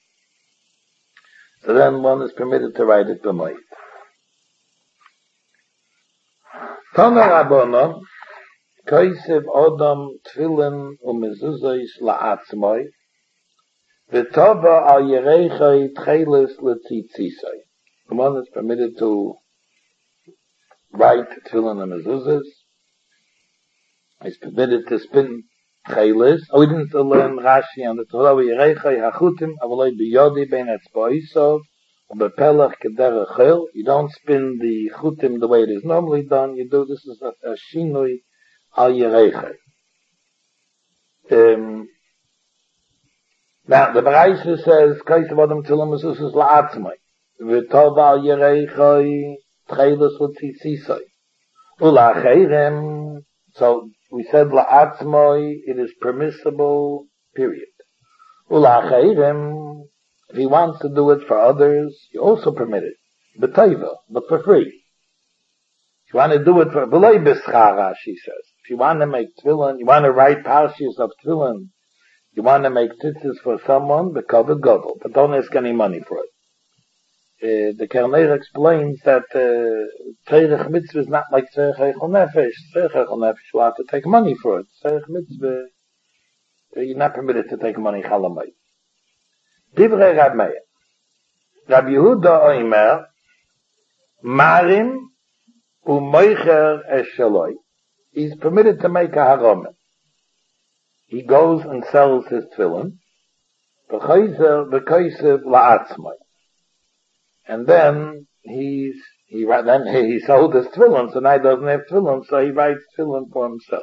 so then one is permitted to write it the moed. Tana Rabbanon, Kaisev Odom Tfilin u'mezuzos la'atzmoi, V'tova al yerechai tcheles l'tzitzisai. The one is permitted to write tefillin and mezuzahs. He's permitted to spin tcheles. Oh, we didn't learn Rashi on the Torah. Yerechai hachutim avaloi biyodi bein etzboisov u'bepelach kederech chel. You don't spin the chutim the way it is normally done. You do this is a, a shinui al yerechai. Um, Now, the Baraisa says, Kaisav Adam Tfilim Mezuzos la'atzmai. V'tov al yerechai tcheles l'tzitzisai. Ula'cheirem. So, we said la'atzmai, it is permissible, period. Ula'cheirem. If he wants to do it for others, you also permit it. B'teiva, but for free. If you want to do it for, v'loi b'schara, she says. If you want to make tefillin, you want to write parshas of tefillin, you want to make tzitzis for someone, the covered godel, but don't ask any money for it. Uh, the Kerner explains that Tzerech uh, Mitzvah is not like Tzerech Eichel Nefesh. Tzerech Eichel Nefesh, you have to take money for it. Tzerech Mitzvah, uh, you're not permitted to take money chalamay. Divrei Rab Meir. Rabbi Yehuda Oimer, Marim u'moicher esheloi. He's permitted to make a haromah. He goes and sells his tefillin, v'chayzer v'kaysev la'atzmai. And then he's, he, then he sold his tefillin, so now he doesn't have tefillin, so he writes tefillin for himself.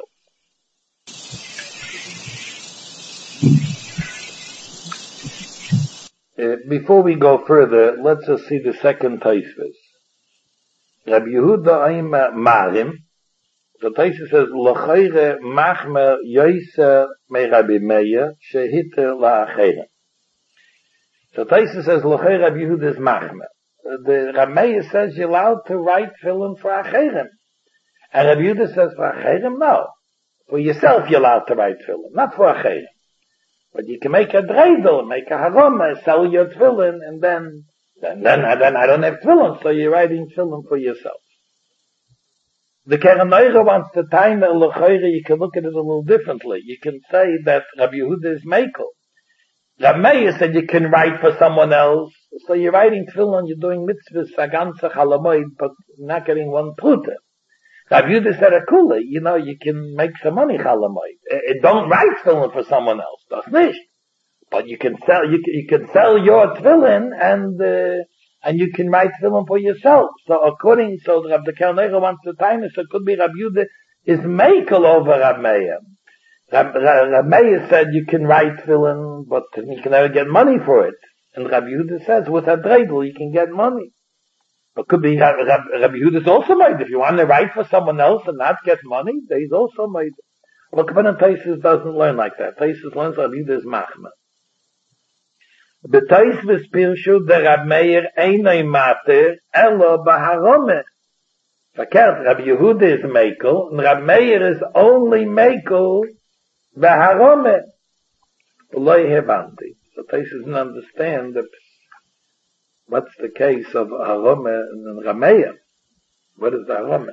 Uh, before we go further, let's just see the second Taisvis. Rabbi Yehuda Oimer Marim, the Taisvis says, L'chayre machmer yoyser me Rabbi Meir, shehiter la'achayre. The Taisvis says, L'chayre Rabbi Yehuda is machmer. The Rabbi Meir says you're allowed to write tefillin for achayrim. And Rabbi Yehuda says for achayrim, no. For yourself you're allowed to write tefillin, not for achayrim. But you can make a dreidel, make a haromah, sell your tefillin, and then, then, then, then I don't have tefillin, so you're writing tefillin for yourself. The Keren Neurer wants to time the l'chayre, you can look at it a little differently. You can say that Rabbi Yehuda is mekel. Rabbi Meir said you can write for someone else, so you're writing tefillin, you're doing mitzvahs, saganza chalamoid, but not getting one pruta. Rabbi Yehuda said a kula, you know, you can make some money chalamoid. It don't write tefillin for someone else, das nicht. But you can sell, you can, you can sell your tefillin and, uh, and you can write tefillin for yourself. So according, so Rabbi Keren Neurer wants to time it, so it could be Rabbi Yehuda is mekel over Rabbi Meir. Rabbi, Rabbi Meir said you can write tefillin, but you can never get money for it. And Rabbi Yehuda says with a dreidel you can get money. It could be Rabbi, Rabbi Yehuda is also made. If you want to write for someone else and not get money, he's also made. But Kabbalah Taisus doesn't learn like that. Taisus learns Rabbi Yehuda is machmer. The Taisus pirshu the Rabbi Meir einay mater elo b'haromeh. Verkehrt, Rabbi Yehuda is mekel, and Rabbi Meir is only mekel b'haromeh. V'loi hevanti. So Taisus doesn't understand that what's the case of haromeh and Rameya? What is the haromeh?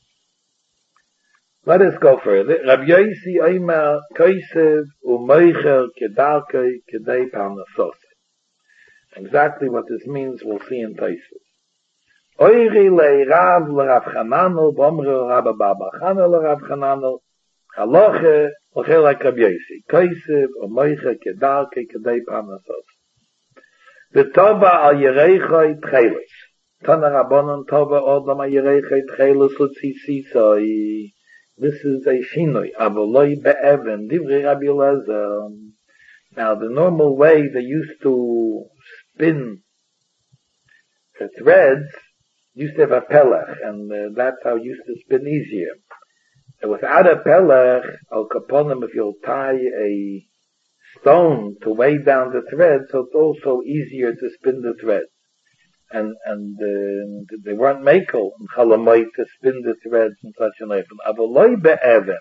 Let us go further. Rabbi Yosi Oimer Koisev u'moicher kedalkei kedei parnasos. Exactly what this means we'll see in Taisus. Oiri le'irav l'Rav Chananel b'omre Rav Baba Chana l'Rav Chananel haloche l'chel like Rabbi Yosi Koisev u'moicher kedalkei kedei parnasos. The Tova al Yereichoi Tchelis. Tana Rabbanon Tova Odam al Yereichoi Tchelis L'Tzitzisoi. This is a Shinoi. Avoloi Be'even. Divrei Rabbi Elazar. Now, the normal way they used to spin the threads used to have a pelech, and uh, that's how it used to spin easier. And without a pelech, al kaponim, if you'll tie a stone to weigh down the thread, so it's also easier to spin the thread. And and uh, they weren't mekel and chalamoy to spin the threads in such a way. Avoloi be'even.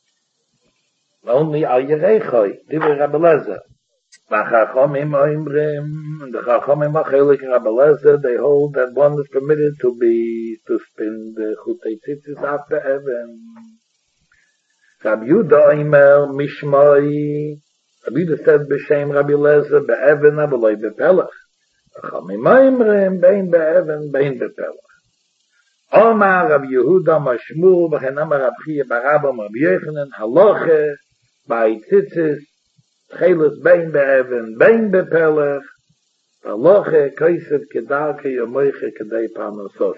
Only al yereichoi, divrei Rabbi Elazar. V'chachomim oimrim, and the chachomim achelik Rabbi Elazar, they hold that one is permitted to be, to spin the chutei tzitzis after even. Rabbi Yehuda oimer mishmoi, Rabbi Yehuda said b'shem Rabbi Elazar be'even avoloi be'pelach. Chachamim oimrim bein be'even bein be'pelach. Omar Rabbi Yehuda mashmur v'chen amar Rabbi Chiya bar Abba Rabbi Yochanan haloche by tzitzis chelis bein be'even bein be'pelach haloche koisev kedalke yomoiche kedei parnosose.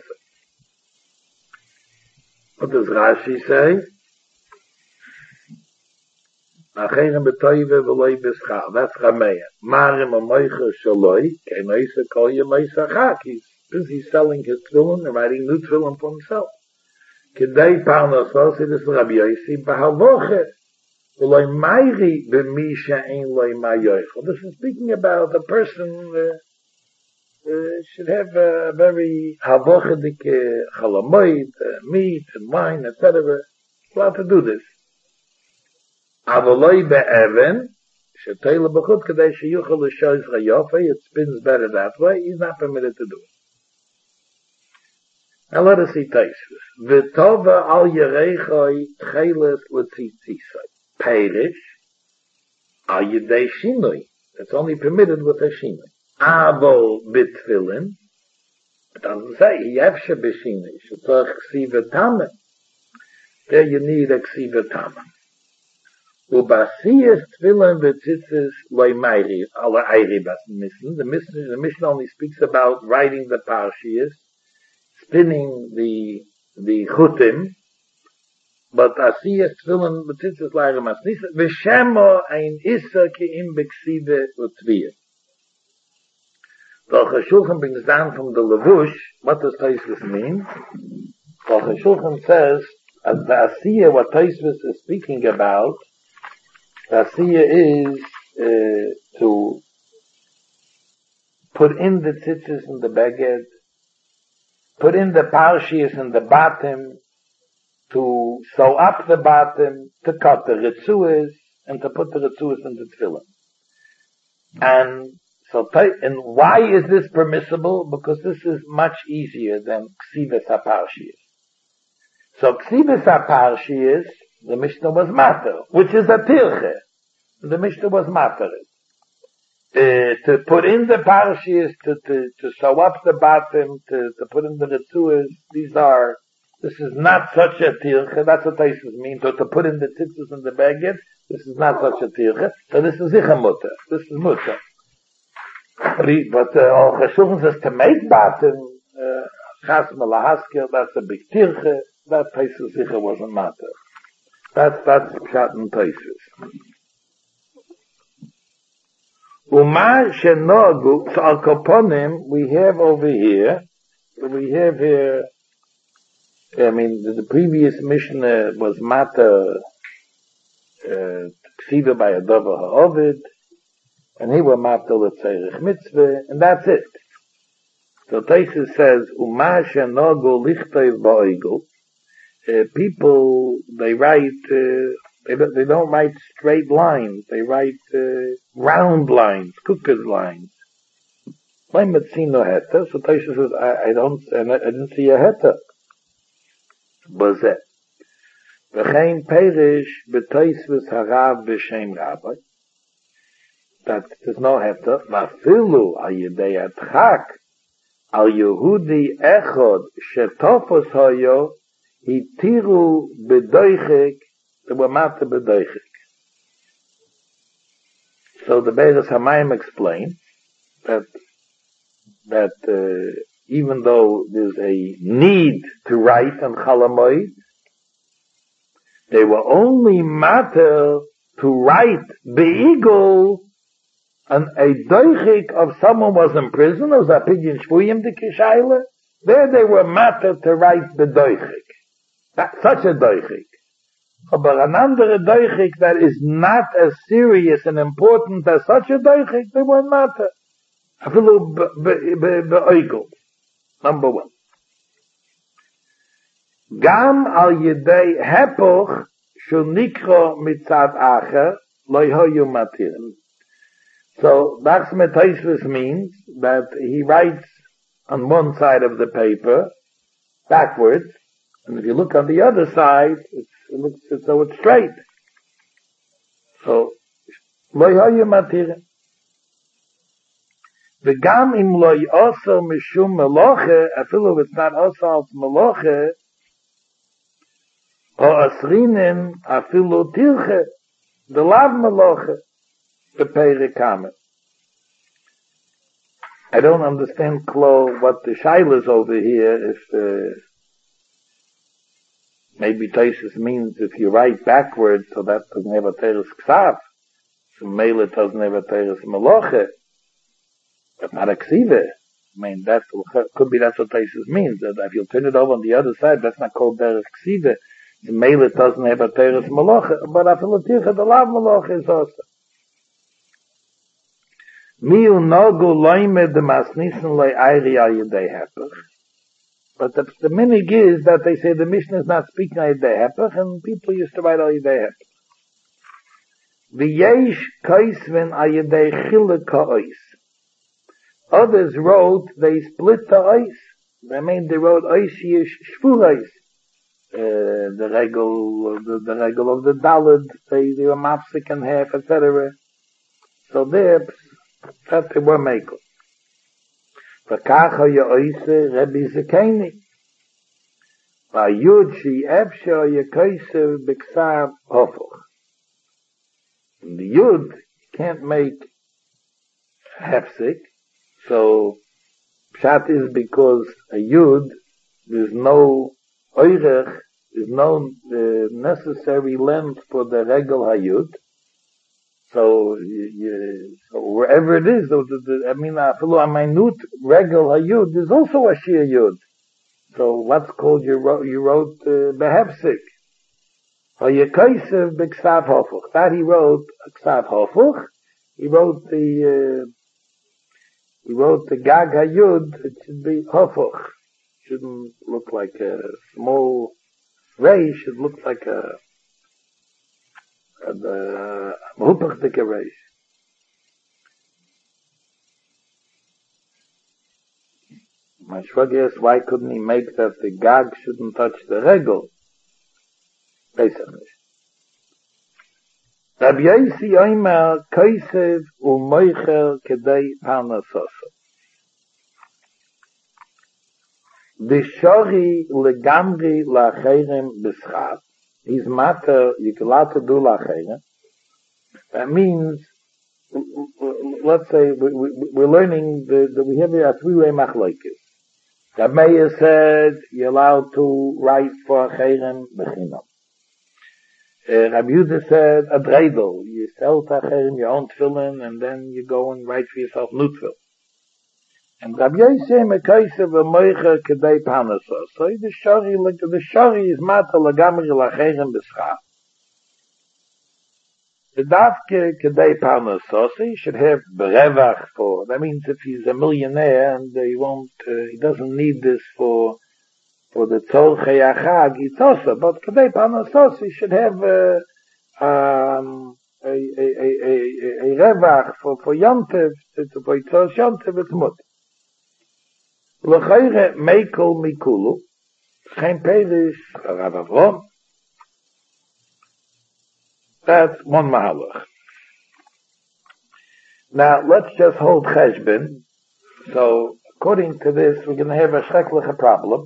What does Rashi say? Acherim betoive v'loi b'schar. That's Rameya. Marim amoiche shaloi keinoise kol yomoise chak. He's busy selling his tefillin and writing new tefillin for himself. Kedei parnosose, this is Rabbi Yosi, b'haloche v'loi mayri b'mi she'en loi mayoichel. This is speaking about a person uh, uh, should have a very havochedik uh, chalamoid, uh, meat and wine, et cetera. Allowed to do this. Avoloi be'even, she'teile b'chut kedei she'yuchel l'shoiz chayofe, it spins better that way, he's not permitted to do it. Now let us see Taisus. V'tova al yereichoi tcheles l'tzitzisoi. Perish al yedei shinoi. It's only permitted with a shinoi. Avo bitfilin. It doesn't say, Yevshe b'shina. You should talk ksiva tama. There you need a ksiva tama. Ubasiyas tefillin v'tzitzis loy mayri, ala ayri bas missing. The mission, the mission only speaks about writing the parshiyas, spinning the the chutim, but asiyas tefillin v'tzitzis loy mas nisa v'shemo ein issa ke'im b'ksiva u'tviyah. The Aruch HaShulchan brings down from the Levush, what does Tosfos mean? The Aruch HaShulchan says, as the Asiyah, what Tosfos is speaking about, the Asiyah is uh, to put in the tzitzis in the beged, put in the parshiyas in the bottom, to sew up the bottom, to cut the ritzuas, and to put the ritzuas in the tefillin. And So, and why is this permissible? Because this is much easier than Ksivas HaParshiyas. So, Ksivas HaParshiyas, the Mishnah was matter, which is a tirche. The Mishnah was matter. Uh, to put in the Parshiyas, to, to, to sew up the bottom, to, to put in the Ritzuas, these are, this is not such a tirche, that's what Tosfos mean, to, to put in the tzitzis and the beged, this is not such a tirche, so this is Zicha Mutter, this is Mutter. But all uh, Cheshuvim says to make bottom, Chas Malahaskel, that's a big tirche, that Tosfos Zicha wasn't matter. That's, that's Pshat and Tosfos. Uma Shenogu, so Al Koponim, we have over here, we have here, I mean, the, the previous Mishnah was matter, uh, Ksiva by a Dover HaOvid, and he was matter l'tzerich mitzvah, and that's it. So Tosfos says, Uma Shenogu lichtov ba'oigel, uh, people, they write, uh, They don't, they don't write straight lines. They write uh, round lines, cookies lines. I might see no heta. So Tosfos says, I, I don't, I, I didn't see a heta. Bazeh. V'chein perish b'Tosfos harav b'shem rabbi. That there's no heta. V'afilu al yedei adchak al Yehudi echod shetofos hoyo hitiru b'doichik. They were matter b'doichik. So the Beis Hamayim explained that that uh, even though there's a need to write on Chalamoid, they were only matter to write beigel on a doichik of someone was in prison, or a pidyon shvuyim de kishayle. There they were matter to write the doichik. That's such a doichik. But an andere doichik that is not as serious and important as such a doichik, they won't matter. Afilu be'oigel. Number one. Gam al yedei hepoch shul nikro mitzad acher lo yoyu matirim. So that's what Tosfos means, that he writes on one side of the paper backwards, and if you look on the other side, it's It looks as though it's straight. So, lo yoyu matirim. V'gam im lo yoso mishum meloche, afilu if it's not also als meloche, o asrinin afilu tirche, the lav meloche, the peirikame. I don't understand, Klo, what the shaila is over here, if uh, maybe Tosfos means if you write backwards, so that doesn't have a teres ksav. So mele doesn't have a teres meloche. But not a ksive. I mean, that could be that's what Tosfos means. That if you turn it over on the other side, that's not called derech ksive. The mele doesn't have a teres meloche. But afilu tircha, the lav meloche is also. Miu nogu loime de masnisen loy ayri al yedei hepech. But the, the minig is that they say the Mishnah is not speaking al yedei hepech, and people used to write al yedei hepech. V'yesh koisven al yedei chilek ha'ois. Others wrote, they split the ois. I mean, they wrote ois yesh shvur ois. Uh, the regel, the, the regel of the dalad, they, they were mapsik and half, et cetera. So there, that they were makel. V'kacha yo'oise Rebbe Zekeni. V'ayud shi efsho yekoise b'ksav hofoch. In the yud, you can't make hefsik, so pshat is because a yud, there's no oirech, there's no uh, necessary length for the regel hayud. So, you, so wherever it is, the, the, I mean, a minute regel hayud is also a shir yud. So what's called you wrote you wrote uh, behefsik. Hayekaisev b'ksav hofuch. That he wrote ksav hofuch. He wrote the uh, he wrote the gag hayud. It should be hofuch. Shouldn't look like a small ray. Should look like a a mahupachdike ray. My shvag asked, why couldn't he make that the gag shouldn't touch the regel? Pesach. Rabbi Yosi Omer Kaisev u'moicher kedei parnasosa. B'shori legamri la'acherem b'schar. His matter, you can allowed to do la'acherem. That means, let's say, we, we, we're learning that we have here a three-way machlokes. The Meir said you're allowed to write for acherem b'chinam. Uh, Rabbi Yehuda said a dreidel. You sell to acherem your own tefillin, and then you go and write for yourself new tefillin. And Rabbi Yosef mekaysev v'moicher kedei parnasos. So the shari, the shari is mata lagamri lacherem b'schar. The dafke kedei parnasos, he should have berevach for. That means if he's a millionaire and he won't, uh, he doesn't need this for for the tzorchei achag, it's also. But kedei parnasos, he should have uh, um, a a a a a revach for for yontev, for tzorch yontev it's mut. L'chayre meikol mikulu, geen perish Rav Avrom. That's one mahalach. Now, let's just hold cheshbon. So, according to this, we're going to have a schreckliche problem.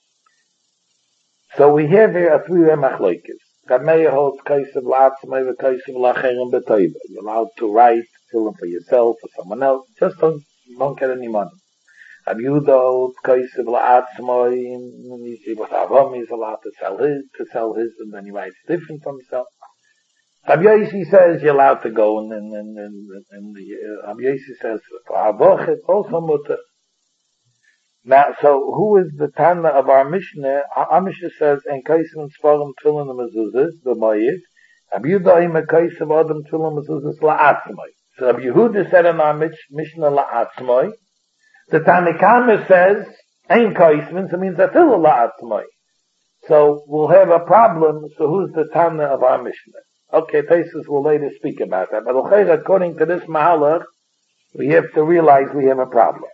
So, we have here a three-way machlokes. Rav Meir holds kaisev la'atzmai v'kaisev la'acherem b'toiva. You're allowed to write, fill them for yourself or someone else. Just don't, don't get any money. Rabbi Yehuda holds kaisev la'atzmai. With Avram, he's allowed to sell his, to sell his, and then he writes different from himself. Rabbi Yosi says you're allowed to go, and and and and, and uh, Rabbi Yosi says for Avoch it's also mutter. Now, so who is the Tana of our Mishnah? Our Mishnah says en kaisim svarim tefillin mezuzos the moed. Rabbi Yehuda im kaisim adam tefillin mezuzos la'atzmai. So Rabbi Yehuda said in our Mishnah la'atzmai. The Tanakama says en kaisim, so it means tefillin la'atzmai. So we'll have a problem. So who's the Tana of our Mishnah? Okay, Taisus will later speak about that. But according to this mahalach, we have to realize we have a problem.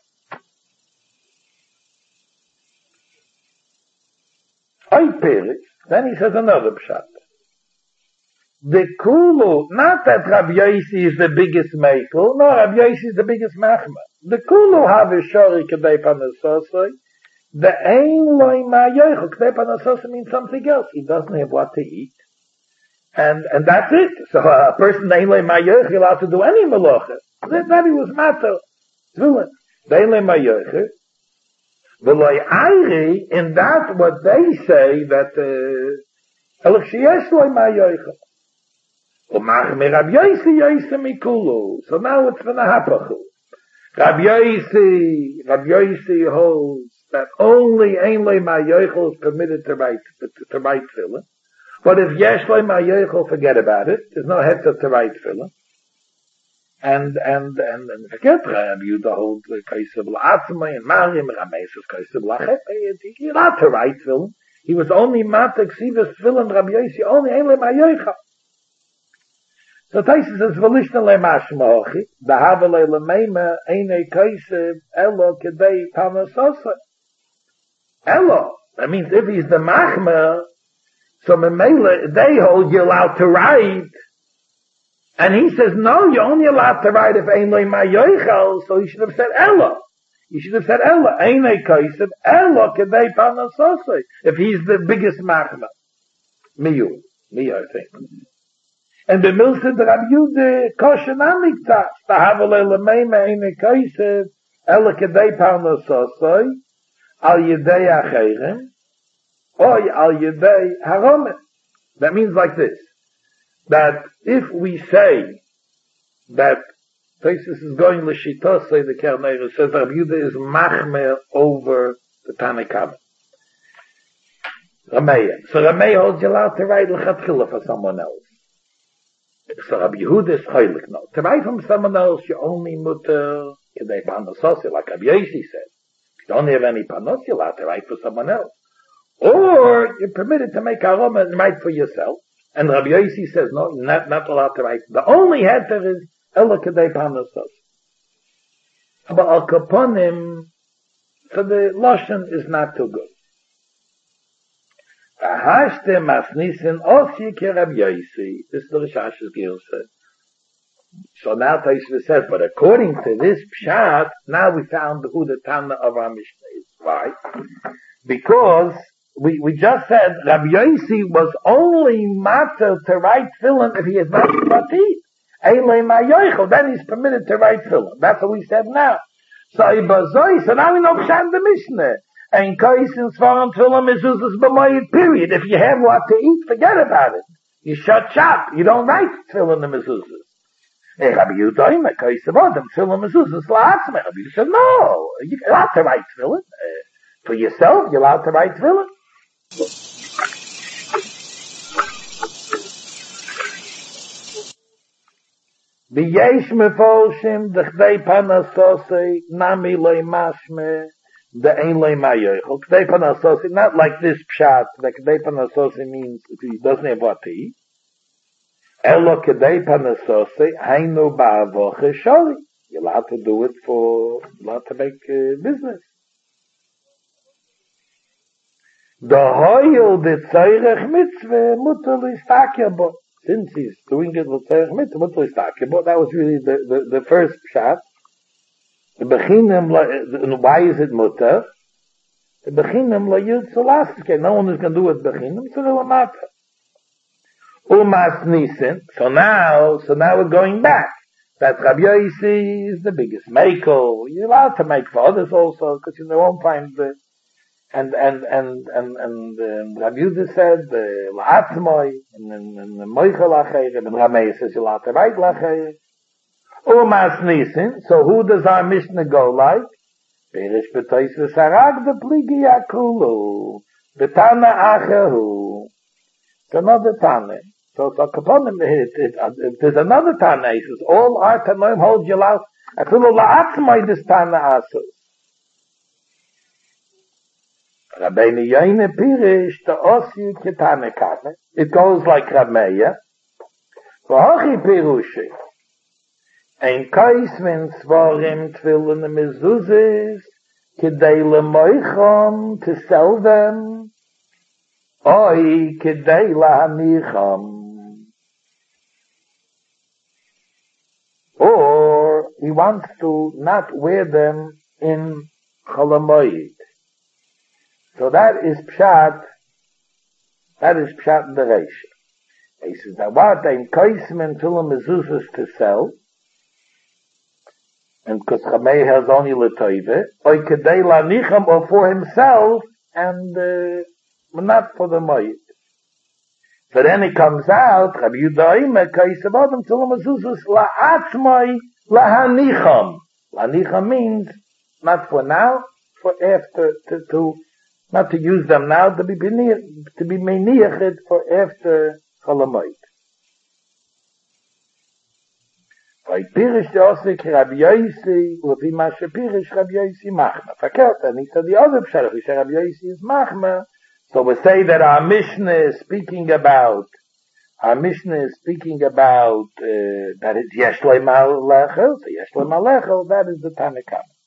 Then he says another pshat. The kulu, not that Rabbi Yosi is the biggest meikel, no, Rabbi Yosi is the biggest machma. The kulu have a shori kedei panasosoi. The ein loy ma yoichel kedei panasosoi means something else. He doesn't have what to eat. And, and that's it. So a person, Einle Mayoche, allowed to do any malacha. That, that he was matter. Tefillin. Einle Mayoche. V'loi Ayri, in that what they say, that, uh, Elach Sheyesh Loi Mayoche. U'mach me Rabbi Yosi Yosi Mikulu. So now it's for the Hapachu. Rabbi Yosi, Rabbi Yosi holds that only Einle Mayoche is permitted to write, to, to write tefillin. But if yesh loy ma'yochel, forget about it. There's no hetzah to write tefillin. And, and, and, and forget Rabbi Yehuda holds the kaisev la'atzmai and Mariam Rameses kaisev la'chet. He's allowed to write tefillin. He was only matek sivas tefillin Rabbi Yosi, only ein le ma'yochel. So Taisus says, v'lishna le mashmochi, da'hava le lemeima, eine kaisev, elo kedei panasosa. Elo. That means if he's the machmer, so Memela, they hold you allowed to write. And he says, no, you're only allowed to write if ain't loy ma yoichel, so he should have said Ella. You should have said Ella, Eine Kaisib, Ella Kedei Panasosai, if he's the biggest machma. Miyu, me I think. And the mill said, Rabbi Yude, Koshen Amikta, Stahavale Lemeime Eine Kaisib, Ella Kedei Panasosai, Al Yedei Acheirem, Oy Al Yedei Haromim. That means like this, that if we say that Taisus is going l'shita, say the Kerneira, says Rabbi Yehuda is machmer over the Tanakama. Rameya. So Rameya holds you allowed to write l'chatchila for someone else. So Rabbi Yehuda is chaylik. No. To write from someone else, you only mutter kedei panososi, like Rabbi Yosi said. If you don't have any panos, you're allowed to write for someone else. Or you're permitted to make aroma and write for yourself. And Rabbi Yosi says, no, you're not, not allowed to write. The only heter is Ella Kedei Panosos. But Al Kaponim, so the Lashon is not too good. Ahashte Masnisin Osi Ke Rabbi Yosi. This is the Rishash's Gilsa. So now Taisva says, but according to this Pshat, now we found who the Tana of our Mishnah is. Why? Because we, we just said Rabbi Yosi was only matter to write tefillin if he is not Batit. Then he's permitted to write tefillin. That's what we said now. So so now we know Pshat the Mishnah. And Kaisin Svaram tefillin mezuzahs b'moed, period. If you have what to eat, forget about it. You shut shop. You don't write tefillin the mezuzahs. Hey, Rabbi Yehuda, Kaisin Adam tefillin mezuzahs la'atzmei. Rabbi Yehuda said, no, you're allowed to write tefillin. Uh, for yourself, you're allowed to write tefillin. V'yesh mefolshim d'chdei panasosei nami loy mashme de'ein loy mayochel. Chdei panasosei, not like this pshat, that chdei panasosei means if he doesn't have what to eat. Elo chdei panasosei hainu ba'avoche shori. You're allowed to do it for, you're allowed to make uh, business. The hoyel de tzorech mitzvah mutter l'istakya bo. Since he's doing it with tzorech mitzvah mutter l'istakya bo, that was really the, the, the first pshat. The bechinim, why is it mutter? The bechinim la yud tzolaske. No one is going to do it bechinim, so they'll matter. Umas nisin. So now, so now we're going back. That Rabbi Yosi is the biggest maker. You're allowed to make for others also, because you won't find the And, and, and, and, and, um, Rabbi Yehuda said, the la'atzmoi, and, and, and the moichel la'cheir, and Rameh says, you'll have to write la'cheir. Umas nisin, so who does our Mishnah go like? Perish b'tois v'sarag v'pligi yakulu, v'tana achehu. It's another Tana. So, so, kaponim, it, it, it, there's another Tana, he says, all our Tanoim hold you out, afilu la'atzmoi this Tana asus. Rabbeinu Yoine Pirish, the Osi Ketane Kane. It goes like Rameya. V'hochi Pirushi. Ein Kais min Svarim Tfilin Mezuzis, Kedei Lemoicham, to sell them. Oi, Kedei Lahanicham. Or, he wants to not wear them in Cholamoid. So that is pshat, that is pshat in the Reisha. He says, that what ein koisem and tefillin mezuzahs to sell, and because Chamei has only l'toive, or kedei la'nicham, or for himself, and uh, not for the moed. So then it comes out, Rabbi Yehuda Omer, koisem adam tefillin mezuzahs la'atzmai la'hanicham. La'nicham means, not for now, for after, to, to not to use them now, to be to be meniached for after Cholamoid. By Pirish the Osik Rabbi Yosi, Lefi Masha Pirish Rabbi Yosi Machma. Verkehrt, and he said the other pshat, we say Rabbi Yosi is Machma, so we say that our Mishnah is speaking about, our Mishnah is speaking about, uh, that it's Yesh Le'mal Lechel, so Yesh Le'mal Lechel, that is the Tanakh.